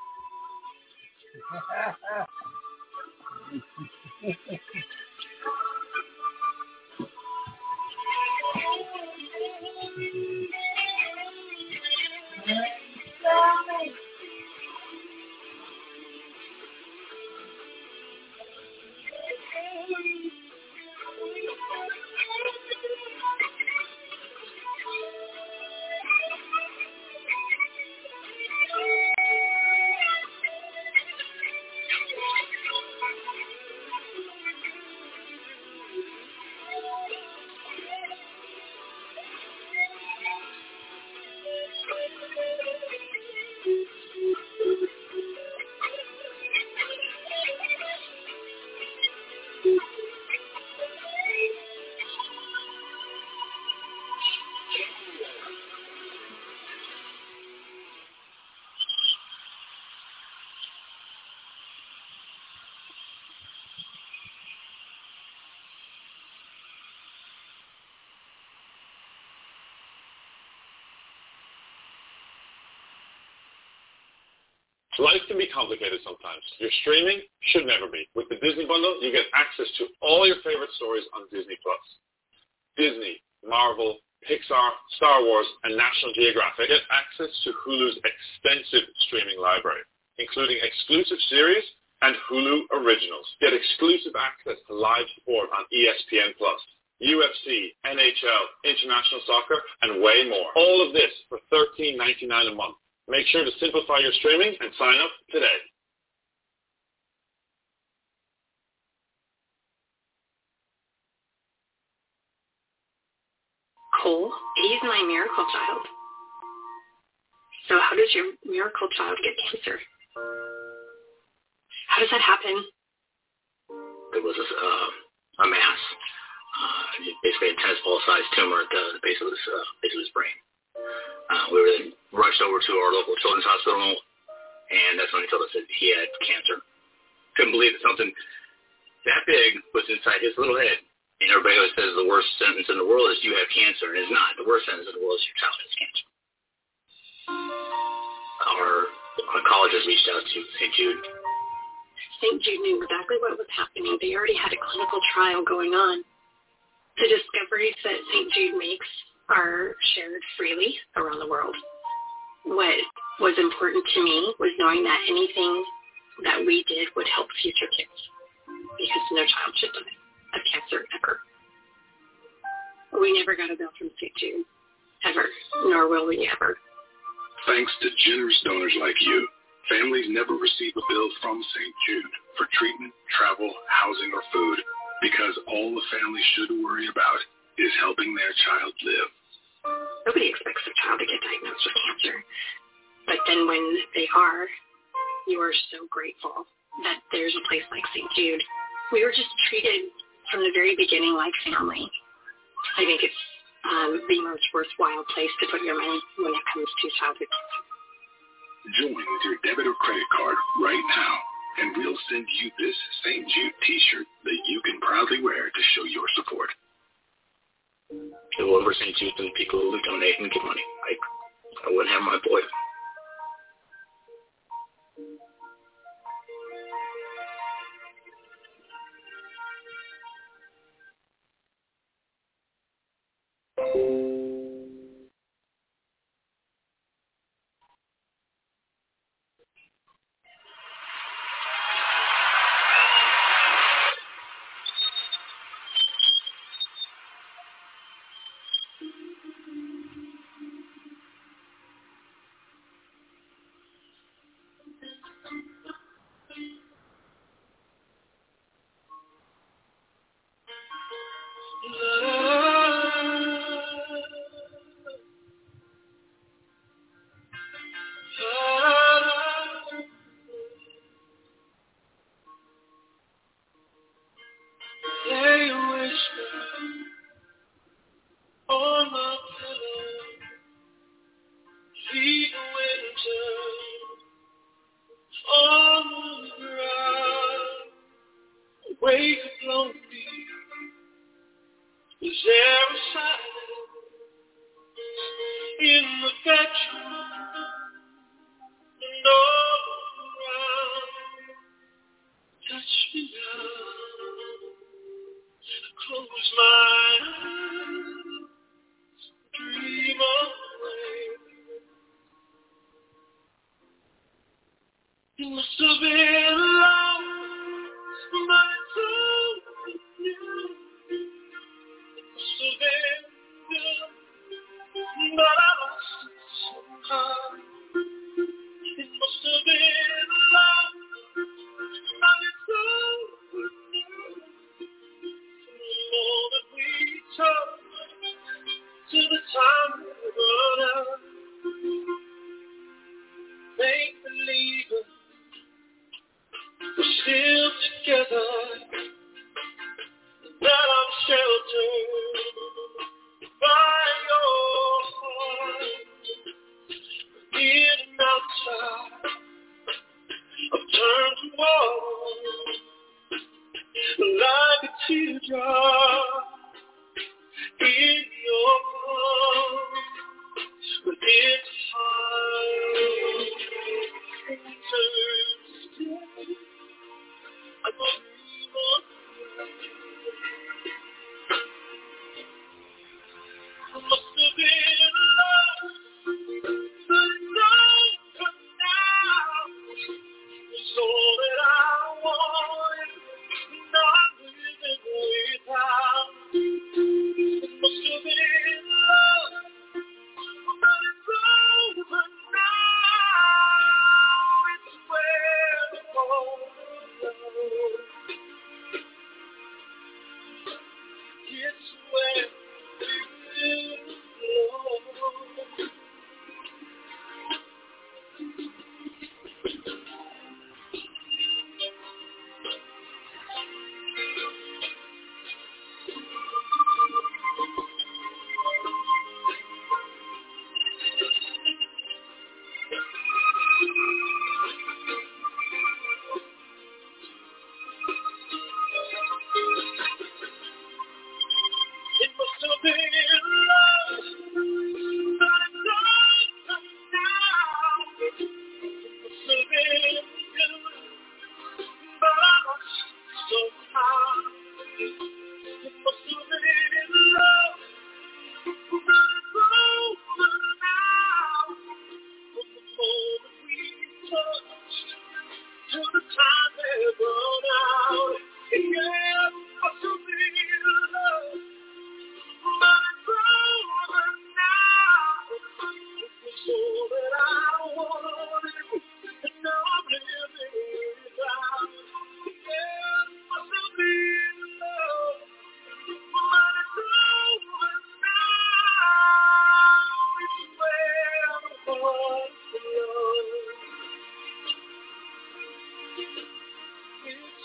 Life can be complicated sometimes. Your streaming should never be. With the Disney Bundle, you get access to all your favorite stories on Disney+. Disney, Marvel, Pixar, Star Wars, and National Geographic get access to Hulu's extensive streaming library, including exclusive series and Hulu originals. Get exclusive access to live sport on ESPN+, UFC, NHL, international soccer, and way more. All of this for $13.99 a month. Make sure to simplify your streaming and sign up today. Cole, he's my miracle child. So how does your miracle child get cancer? How does that happen? It was a mass, basically a tennis ball-sized tumor at the base of his brain. We were then rushed over to our local children's hospital, and that's when they told us that he had cancer. Couldn't believe that something that big was inside his little head. And everybody always says the worst sentence in the world is you have cancer, and it's not. The worst sentence in the world is your child has cancer. Our oncologist reached out to St. Jude. St. Jude knew exactly what was happening. They already had a clinical trial going on. The discoveries that St. Jude makes are shared freely around the world. What was important to me was knowing that anything that we did would help future kids, because no child should die of cancer ever. We never got a bill from St. Jude, ever, nor will we ever. Thanks to generous donors like you, families never receive a bill from St. Jude for treatment, travel, housing, or food, because all the family should worry about is helping their child live. Nobody expects a child to get diagnosed with cancer, but then when they are, you are so grateful that there's a place like St. Jude. We were just treated from the very beginning like family. I think it's the most worthwhile place to put your money when it comes to childhood cancer. Join with your debit or credit card right now, and we'll send you this St. Jude t-shirt that you can proudly wear to show your support. If it wasn't for St. Jude and people who donate and give money, I wouldn't have my boy.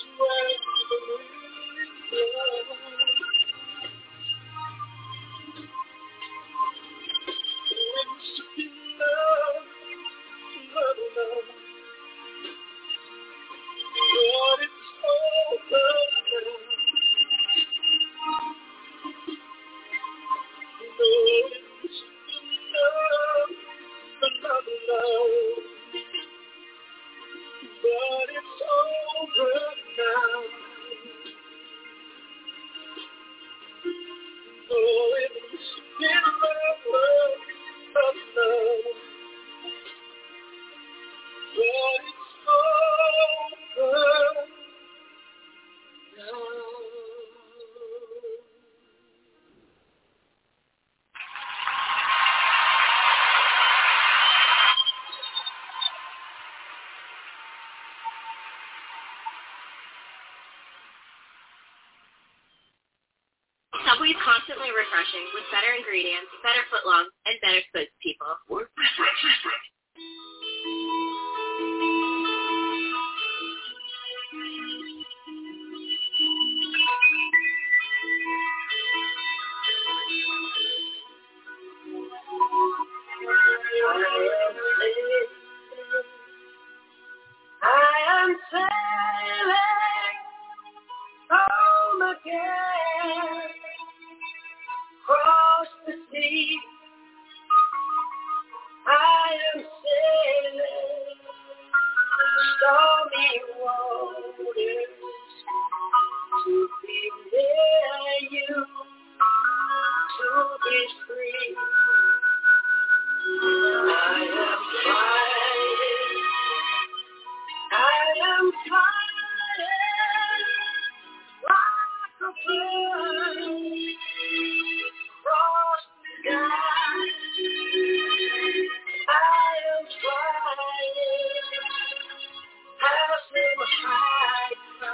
Subway's constantly refreshing with better ingredients, better footlongs, and better spokespeople. I am sailing home again, across the sea. I am sailing stormy waters to be near you, to be free. I am flying. I am flying like a bird across the sky. I am flying, passing high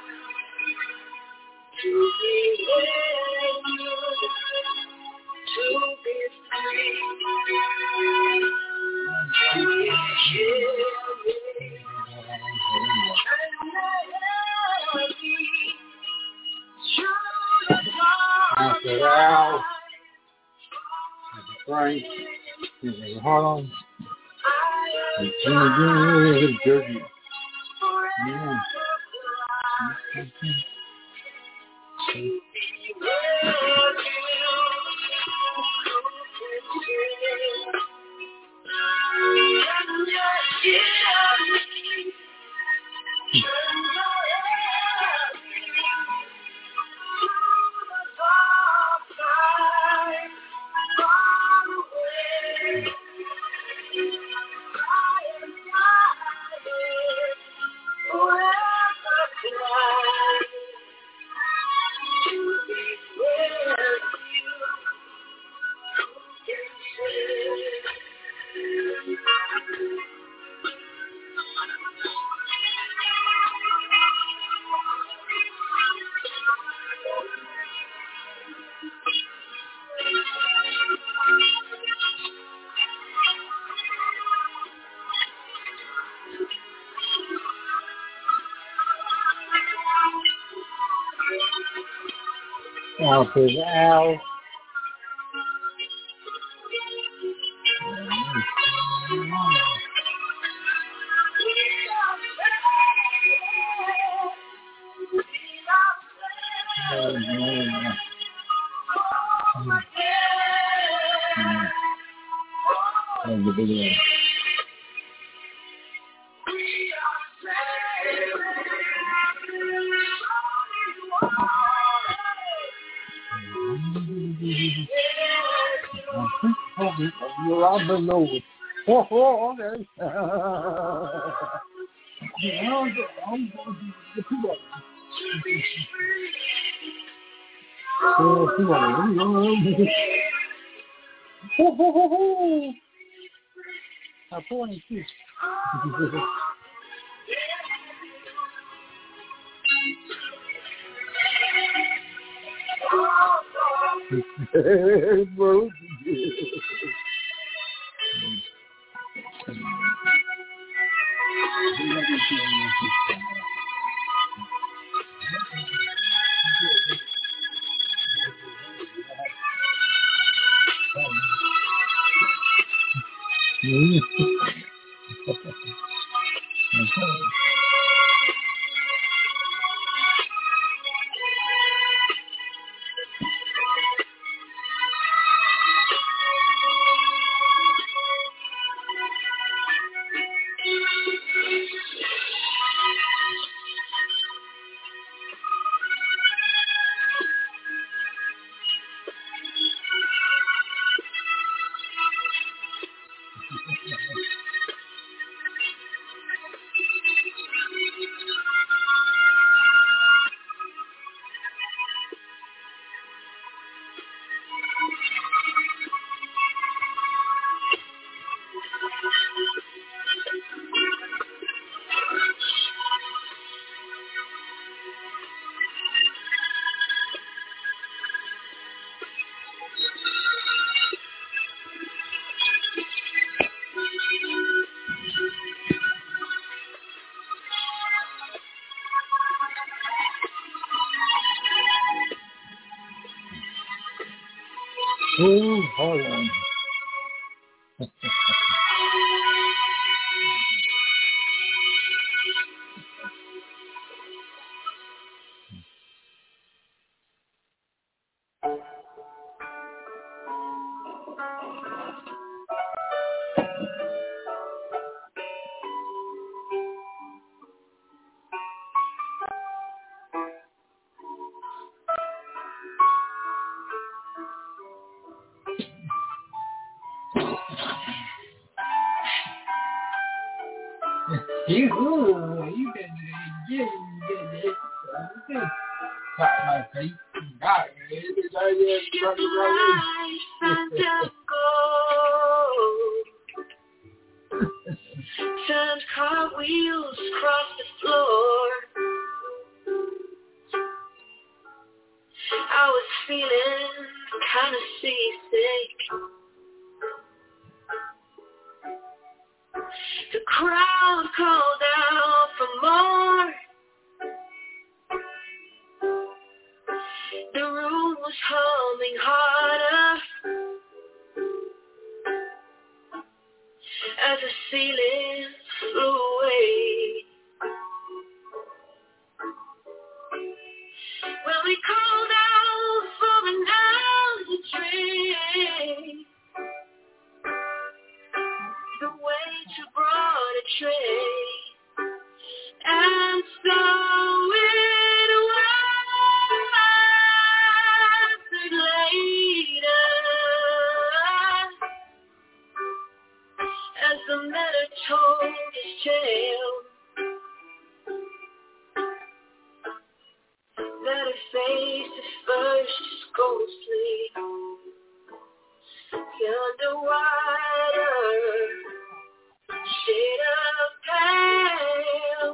to be with you, to be free. Mr. Al, Mr. Frank, Mr. Harlem, and Jimmy Dirty. Yeah. Says Al. I've been over. Oh, okay. I'm 22. Bro. Oh, hold on. You been got my face, got it. Turned cartwheels across the floor. I was feeling kind of seasick. The crowd called out for more. The room was humming harder as the ceiling flew away. Well, we called out for another drink. The waiter brought a tray, and so it was later, as the matter told his tale, that it faced at first as ghostly, underwater, shade of pale.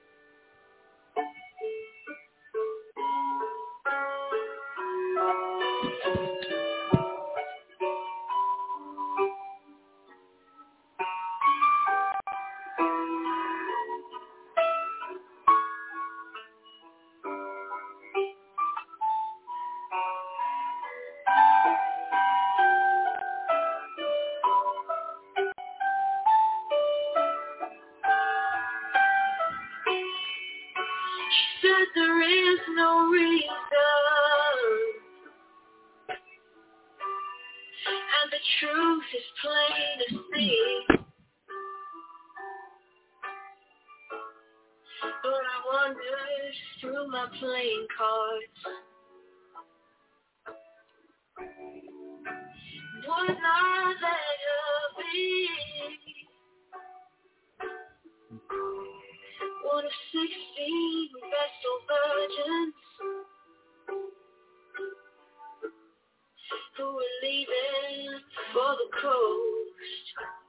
Said there is no reason, and the truth is plain to see. But I wandered through my playing cards. Would not let her be one of 16 Vestal virgins who were leaving for the coast.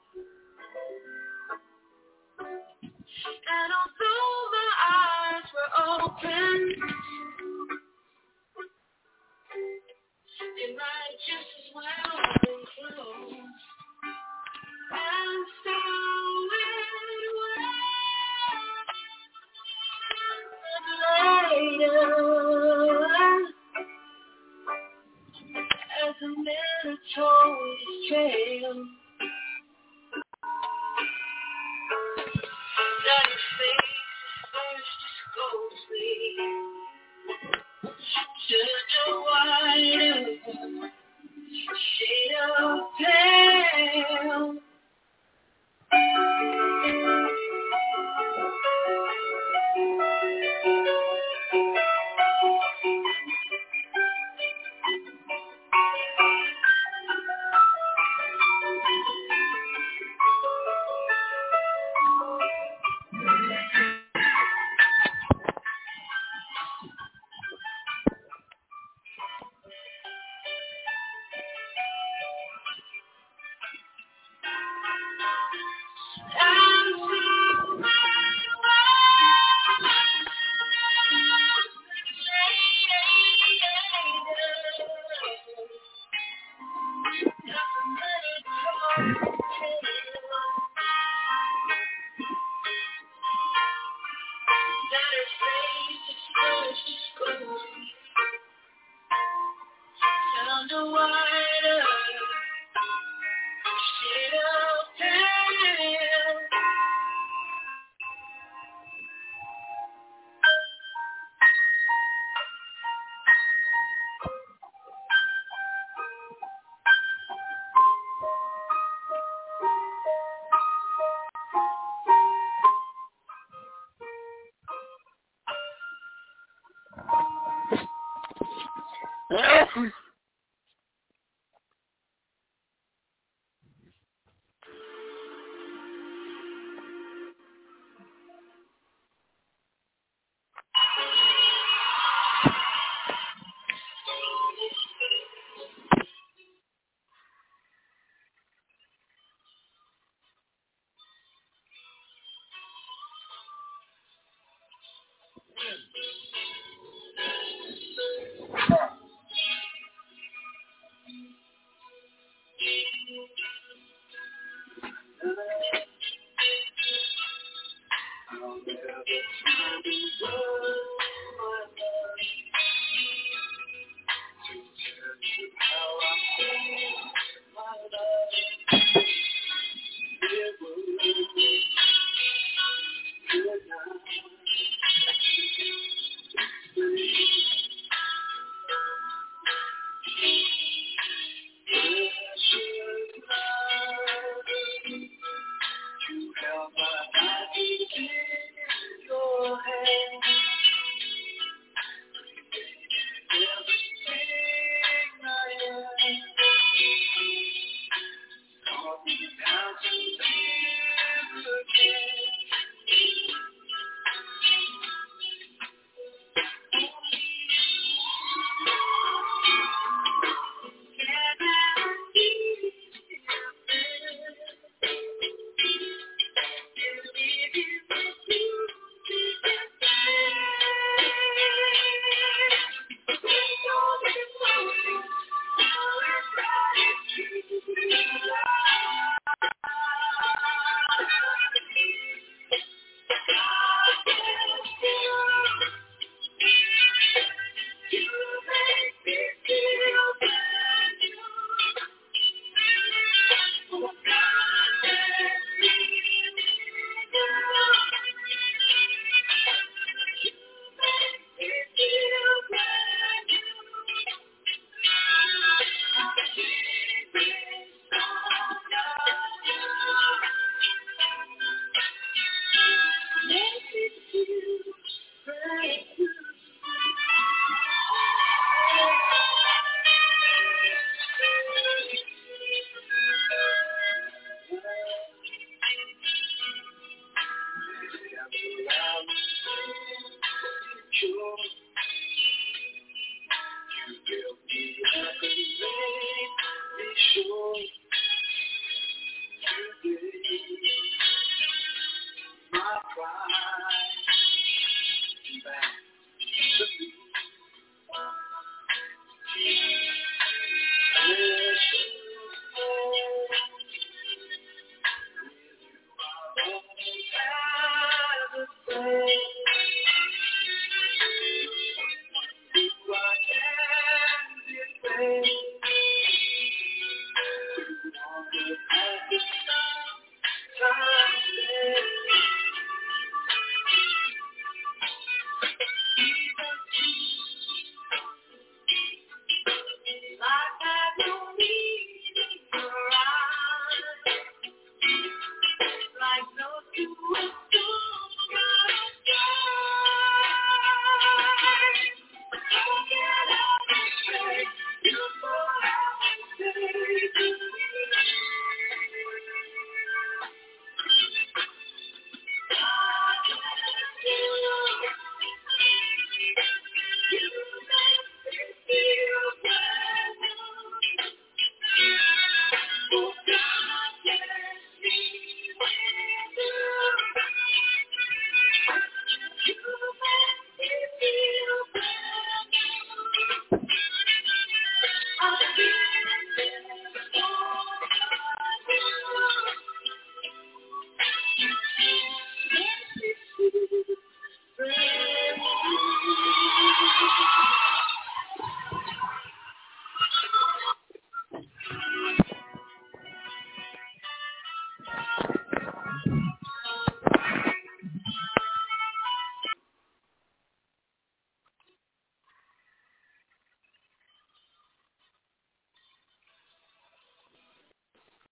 And although my eyes were open, they might just as well have been closed. And so it was later, as the man told his tale, just a white shade of pale.